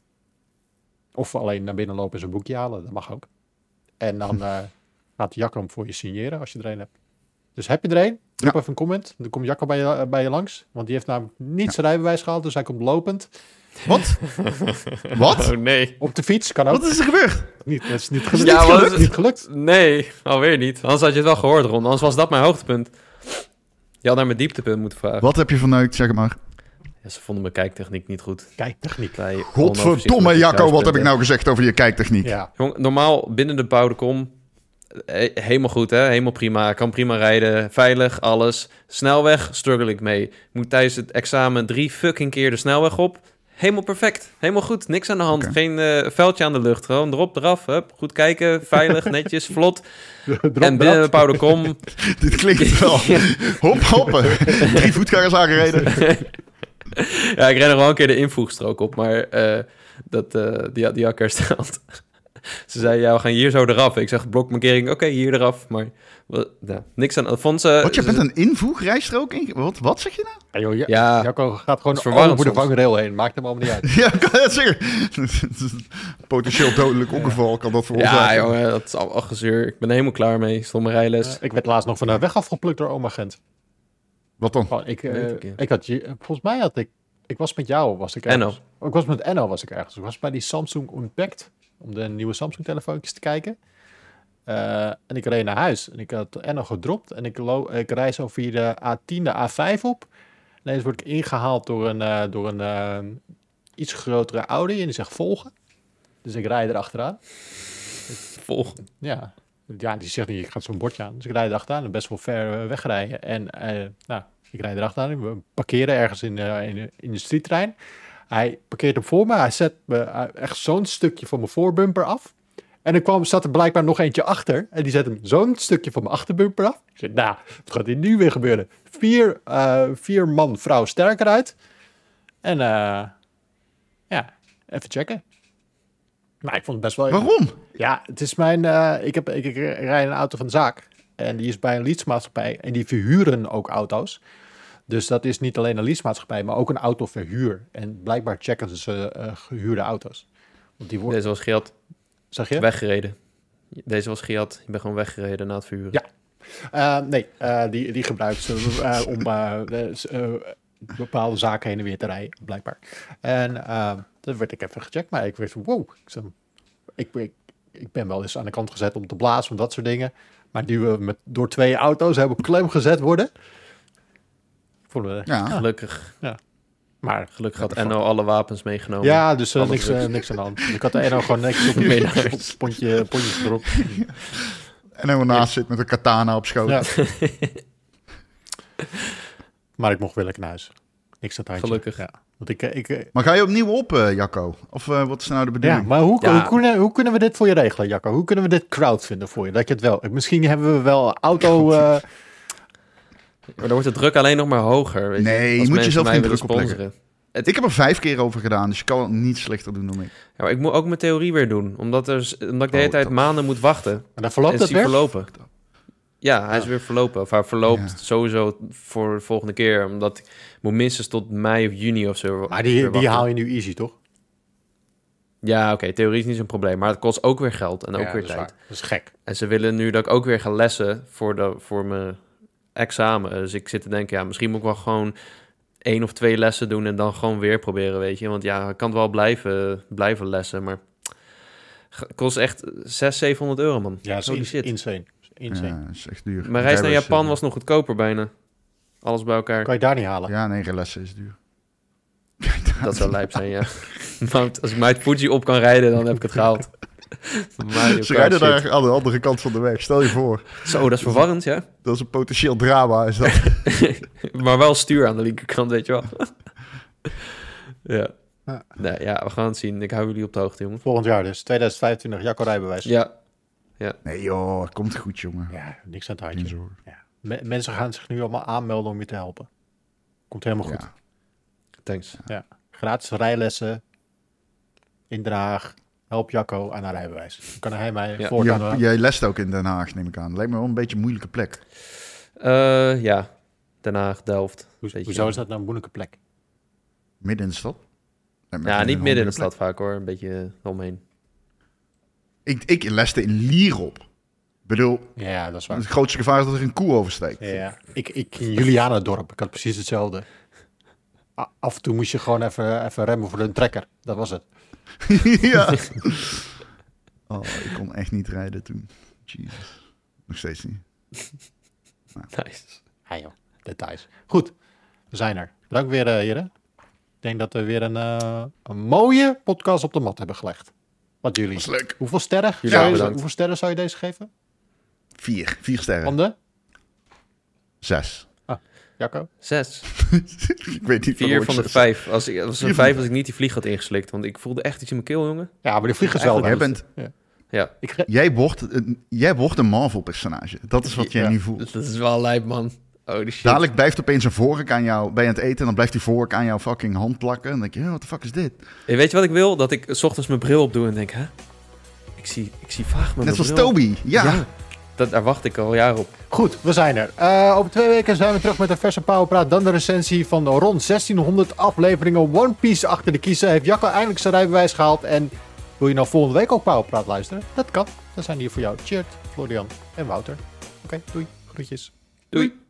Of alleen naar binnen lopen en zo'n boekje halen. Dat mag ook. En dan uh, gaat Jacco hem voor je signeren als je er een hebt. Dus heb je er een? Drop Ja. even een comment. Dan komt Jacco bij je, uh, bij je langs. Want die heeft namelijk niet zijn rijbewijs gehaald. Dus hij komt lopend. Wat? Wat? Oh nee. Op de fiets. Kan ook. Wat is er gebeurd? Niet, dat is niet gelukt. Ja, niet, wat gelukt is het? niet gelukt. Nee, alweer niet. Anders had je het wel gehoord, Ron. Anders was dat mijn hoogtepunt. Je had naar mijn dieptepunt moeten vragen. Wat heb je verneukt, zeg maar? Ja, ze vonden mijn kijktechniek niet goed. Kijk, techniek. Bij Godverdomme, Jacco, wat heb ik nou gezegd over je kijktechniek? Ja. Jong, normaal binnen de bouwde kom. eh, Helemaal goed, hè? Helemaal prima. Ik kan prima rijden. Veilig, alles. Snelweg, struggle ik mee. Ik moet tijdens het examen drie fucking keer de snelweg op. Helemaal perfect. Helemaal goed. Niks aan de hand. Oké. Geen uh, vuiltje aan de lucht. Gewoon erop, eraf. Hup. Goed kijken. Veilig, netjes, vlot. Drop en binnen de dat. bouwde kom. Dit klinkt wel. Hop, hoppen. Drie voetgangers aangereden. Ja, ik ren er wel een keer de invoegstrook op, maar uh, dat, uh, die, die had ik hersteld. Ze zei, ja, we gaan hier zo eraf. Ik zeg, blokmarkering, oké, okay, hier eraf. Maar well, ja, niks aan. Vond ze, Wat, je ze, bent een invoegrijstrook in? Wat, wat zeg je nou? Ja, joh, ja, Ja, Jacco gaat gewoon is verwarrend over de soms. vangrail heen. Maakt hem allemaal niet uit. Ja, kan je dat zeggen? Potentieel dodelijk ongeval kan dat veroorzaken. ja, jongen, dat is al gezeur. Ik ben er helemaal klaar mee. Stond mijn rijles. Uh, ik werd laatst nog van de weg afgeplukt door oma Gent. Wat dan? Gewoon, ik, uh, Weet ik, ja. ik had, je- volgens mij had ik, ik was met jou, was ik Enno. ergens. Oh, ik was met Enno, was ik ergens. Ik was bij die Samsung Unpacked, om de nieuwe Samsung telefoontjes te kijken. Uh, en ik reed naar huis. En ik had Enno gedropt. En ik, lo- ik rijd zo via de A tien, de A vijf op. Ineens word ik ingehaald door een, uh, door een uh, iets grotere Audi. En die zegt volgen. Dus ik rijd erachteraan. Volgen. Ja. Ja, die zegt niet, ik ga zo'n bordje aan. Dus ik rijd erachteraan en best wel ver uh, wegrijden. En uh, nou, ik rijd erachteraan. We parkeren ergens in, uh, in, in de streettrein. Hij parkeert hem voor me. Hij zet me uh, echt zo'n stukje van mijn voorbumper af. En er kwam, zat er blijkbaar nog eentje achter. En die zet hem zo'n stukje van mijn achterbumper af. Ik zei, nou, wat gaat hier nu weer gebeuren? Vier, uh, vier man, vrouw sterker uit. En uh, ja, even checken. Maar ik vond het best wel... Waarom? Ja, het is mijn... Uh, ik, heb, ik, ik rijd een auto van de zaak. En die is bij een leasemaatschappij. En die verhuren ook auto's. Dus dat is niet alleen een leasemaatschappij, maar ook een autoverhuur. En blijkbaar checken ze uh, gehuurde auto's. Want die worden... Deze was gehad. Zeg je? Weggereden. Deze was gehad. Je bent gewoon weggereden na het verhuren. Ja. Uh, nee, uh, die, die gebruiken ze uh, om uh, uh, bepaalde zaken heen en weer te rijden, blijkbaar. En uh, dat werd ik even gecheckt, maar ik werd van, wow. Ik, zei, ik, ik, ik ben wel eens aan de kant gezet om te blazen van dat soort dingen. Maar die we met, door twee auto's hebben klem gezet worden. Vonden we, Ja. ja. Gelukkig. Ja. Maar Gelukkig had Enno alle wapens meegenomen. ja, dus uh, Alle niks, uh, drugs. niks aan de hand. Ik had de Enno gewoon niks op Mee een naar huis. pontje, pontjes erop. En dan naast zit met een katana op schoot. Ja. Maar ik mocht wel lekker naar huis. Niks aan het handje. Gelukkig. Ja. Want ik, ik, ik- Maar ga je opnieuw op, uh, Jacco? Of uh, wat is nou de ja, bedoeling? maar hoe, Ja. Hoe, kunnen, hoe kunnen we dit voor je regelen, Jacco? Hoe kunnen we dit crowdfunden voor je? Dat je het wel... Misschien hebben we wel auto... Uh, Maar dan wordt de druk alleen nog maar hoger. Weet Nee, je Als moet mensen jezelf mij geen willen druk opleggen. sponsoren. Ik heb er vijf keer over gedaan, dus je kan het niet slechter doen dan ik. Ja, maar ik moet ook mijn theorie weer doen. Omdat, er, omdat ik de hele Oh, tijd dat- maanden moet wachten. maar dan verloopt is het die weer? verlopen. Ja, hij is Ja. weer verlopen. Of hij verloopt Ja. sowieso voor de volgende keer. Omdat ik moet minstens tot mei of juni of zo. Maar die, weer die wachten. haal je nu easy, toch? Ja, oké. theorie is niet zo'n probleem. Maar het kost ook weer geld en ook Ja, weer dat is tijd. waar. Dat is gek. En ze willen nu dat ik ook weer ga lessen voor, de, voor mijn examen. Dus ik zit te denken, ja, misschien moet ik wel gewoon één of twee lessen doen en dan gewoon weer proberen, weet je. Want ja, ik kan het wel blijven, blijven lessen, maar het kost echt zeshonderd, zevenhonderd euro, man. Ja, dat is Holy ins- shit. insane. Insane. Ja, dat is echt duur. Mijn reis naar Rijbewijs, Japan uh, was nog goedkoper bijna. Alles bij elkaar. Kan je daar niet halen? Ja, nee, lessen is duur. Dat zou lijp zijn, ja. Maar als ik Mount Fuji op kan rijden, dan heb ik het gehaald. Mario Ze Kart rijden shit. daar aan de andere kant van de weg. Stel je voor. Zo, dat is verwarrend, ja. Dat is een potentieel drama. Is dat. Maar wel stuur aan de linkerkant, weet je wel. Ja. Ja. Nee, ja, we gaan het zien. Ik hou jullie op de hoogte, jongen. Volgend jaar dus. tweeduizend vijfentwintig, Jacco rijbewijs. Ja, Nee joh, het komt goed jongen. Ja, niks aan het Geen handje. zorgen. Ja. Me- mensen gaan zich nu allemaal aanmelden om je te helpen. Komt helemaal goed. Ja. thanks. Ja. Gratis rijlessen in Den Haag. Help Jacco aan haar rijbewijs. Dan kan hij mij Ja. voortaan... Ja, jij lest ook in Den Haag, neem ik aan. Lijkt me wel een beetje een moeilijke plek. Eh, ja, Den Haag, Delft. Ho- Weet je Hoezo wel. is dat nou een moeilijke plek? Midden in de stad? Lijkt me Ja, geen niet midden in de handige stad vaak hoor. Een beetje omheen. plek. Ik, ik leste in Lierop. Ik bedoel, Ja, dat is waar. het grootste gevaar is dat er een koe oversteekt. Ja, ik, ik in Julianadorp, ik had precies hetzelfde. A- Af en toe moest je gewoon even, even remmen voor de trekker. Dat was het. Ja. Oh, ik kon echt niet rijden toen. Jezus. Nog steeds niet. Nice. Ja joh, details. Goed, we zijn er. Bedankt weer, uh, heren. Ik denk dat we weer een, uh, een mooie podcast op de mat hebben gelegd. Wat jullie? Dat is leuk. Hoeveel sterren, Ja, zou je, bedankt. hoeveel sterren zou je deze geven? Vier. Vier sterren. Van de? Zes. Jacco? ik Zes. weet niet Vier waarom van ik de zes- vijf. Als ik, als Vier een van vijf de als ik niet die vlieg had ingeslikt. Want ik voelde echt iets in mijn keel, jongen. Ja, maar die vliegen is wel Jij wel. bent, Ja. Ik, ge- jij, wordt een, jij wordt een Marvel-personage. Dat is wat jij Ja. nu voelt. Dat is wel lijp, man. Holy shit. Dadelijk blijft opeens een vork aan jou... Ben je aan het eten en dan blijft die vork aan jouw fucking hand plakken. En dan denk je, wat de fuck is dit? Hey, weet je wat ik wil? Dat ik 's ochtends mijn bril opdoe en denk, hè? Ik zie, ik zie vaag met Net mijn zoals bril. Toby. Ja. dat, daar wacht ik al jaren op. Goed, we zijn er. Uh, over twee weken zijn we terug met een verse Powerpraat. Dan de recensie van rond zestienhonderd afleveringen One Piece achter de kiezen. Heeft Jacco eindelijk zijn rijbewijs gehaald. En wil je nou volgende week ook Powerpraat luisteren? Dat kan. Dan zijn die hier voor jou Tjeerd, Florian en Wouter. Oké, doei. Groetjes. Doei.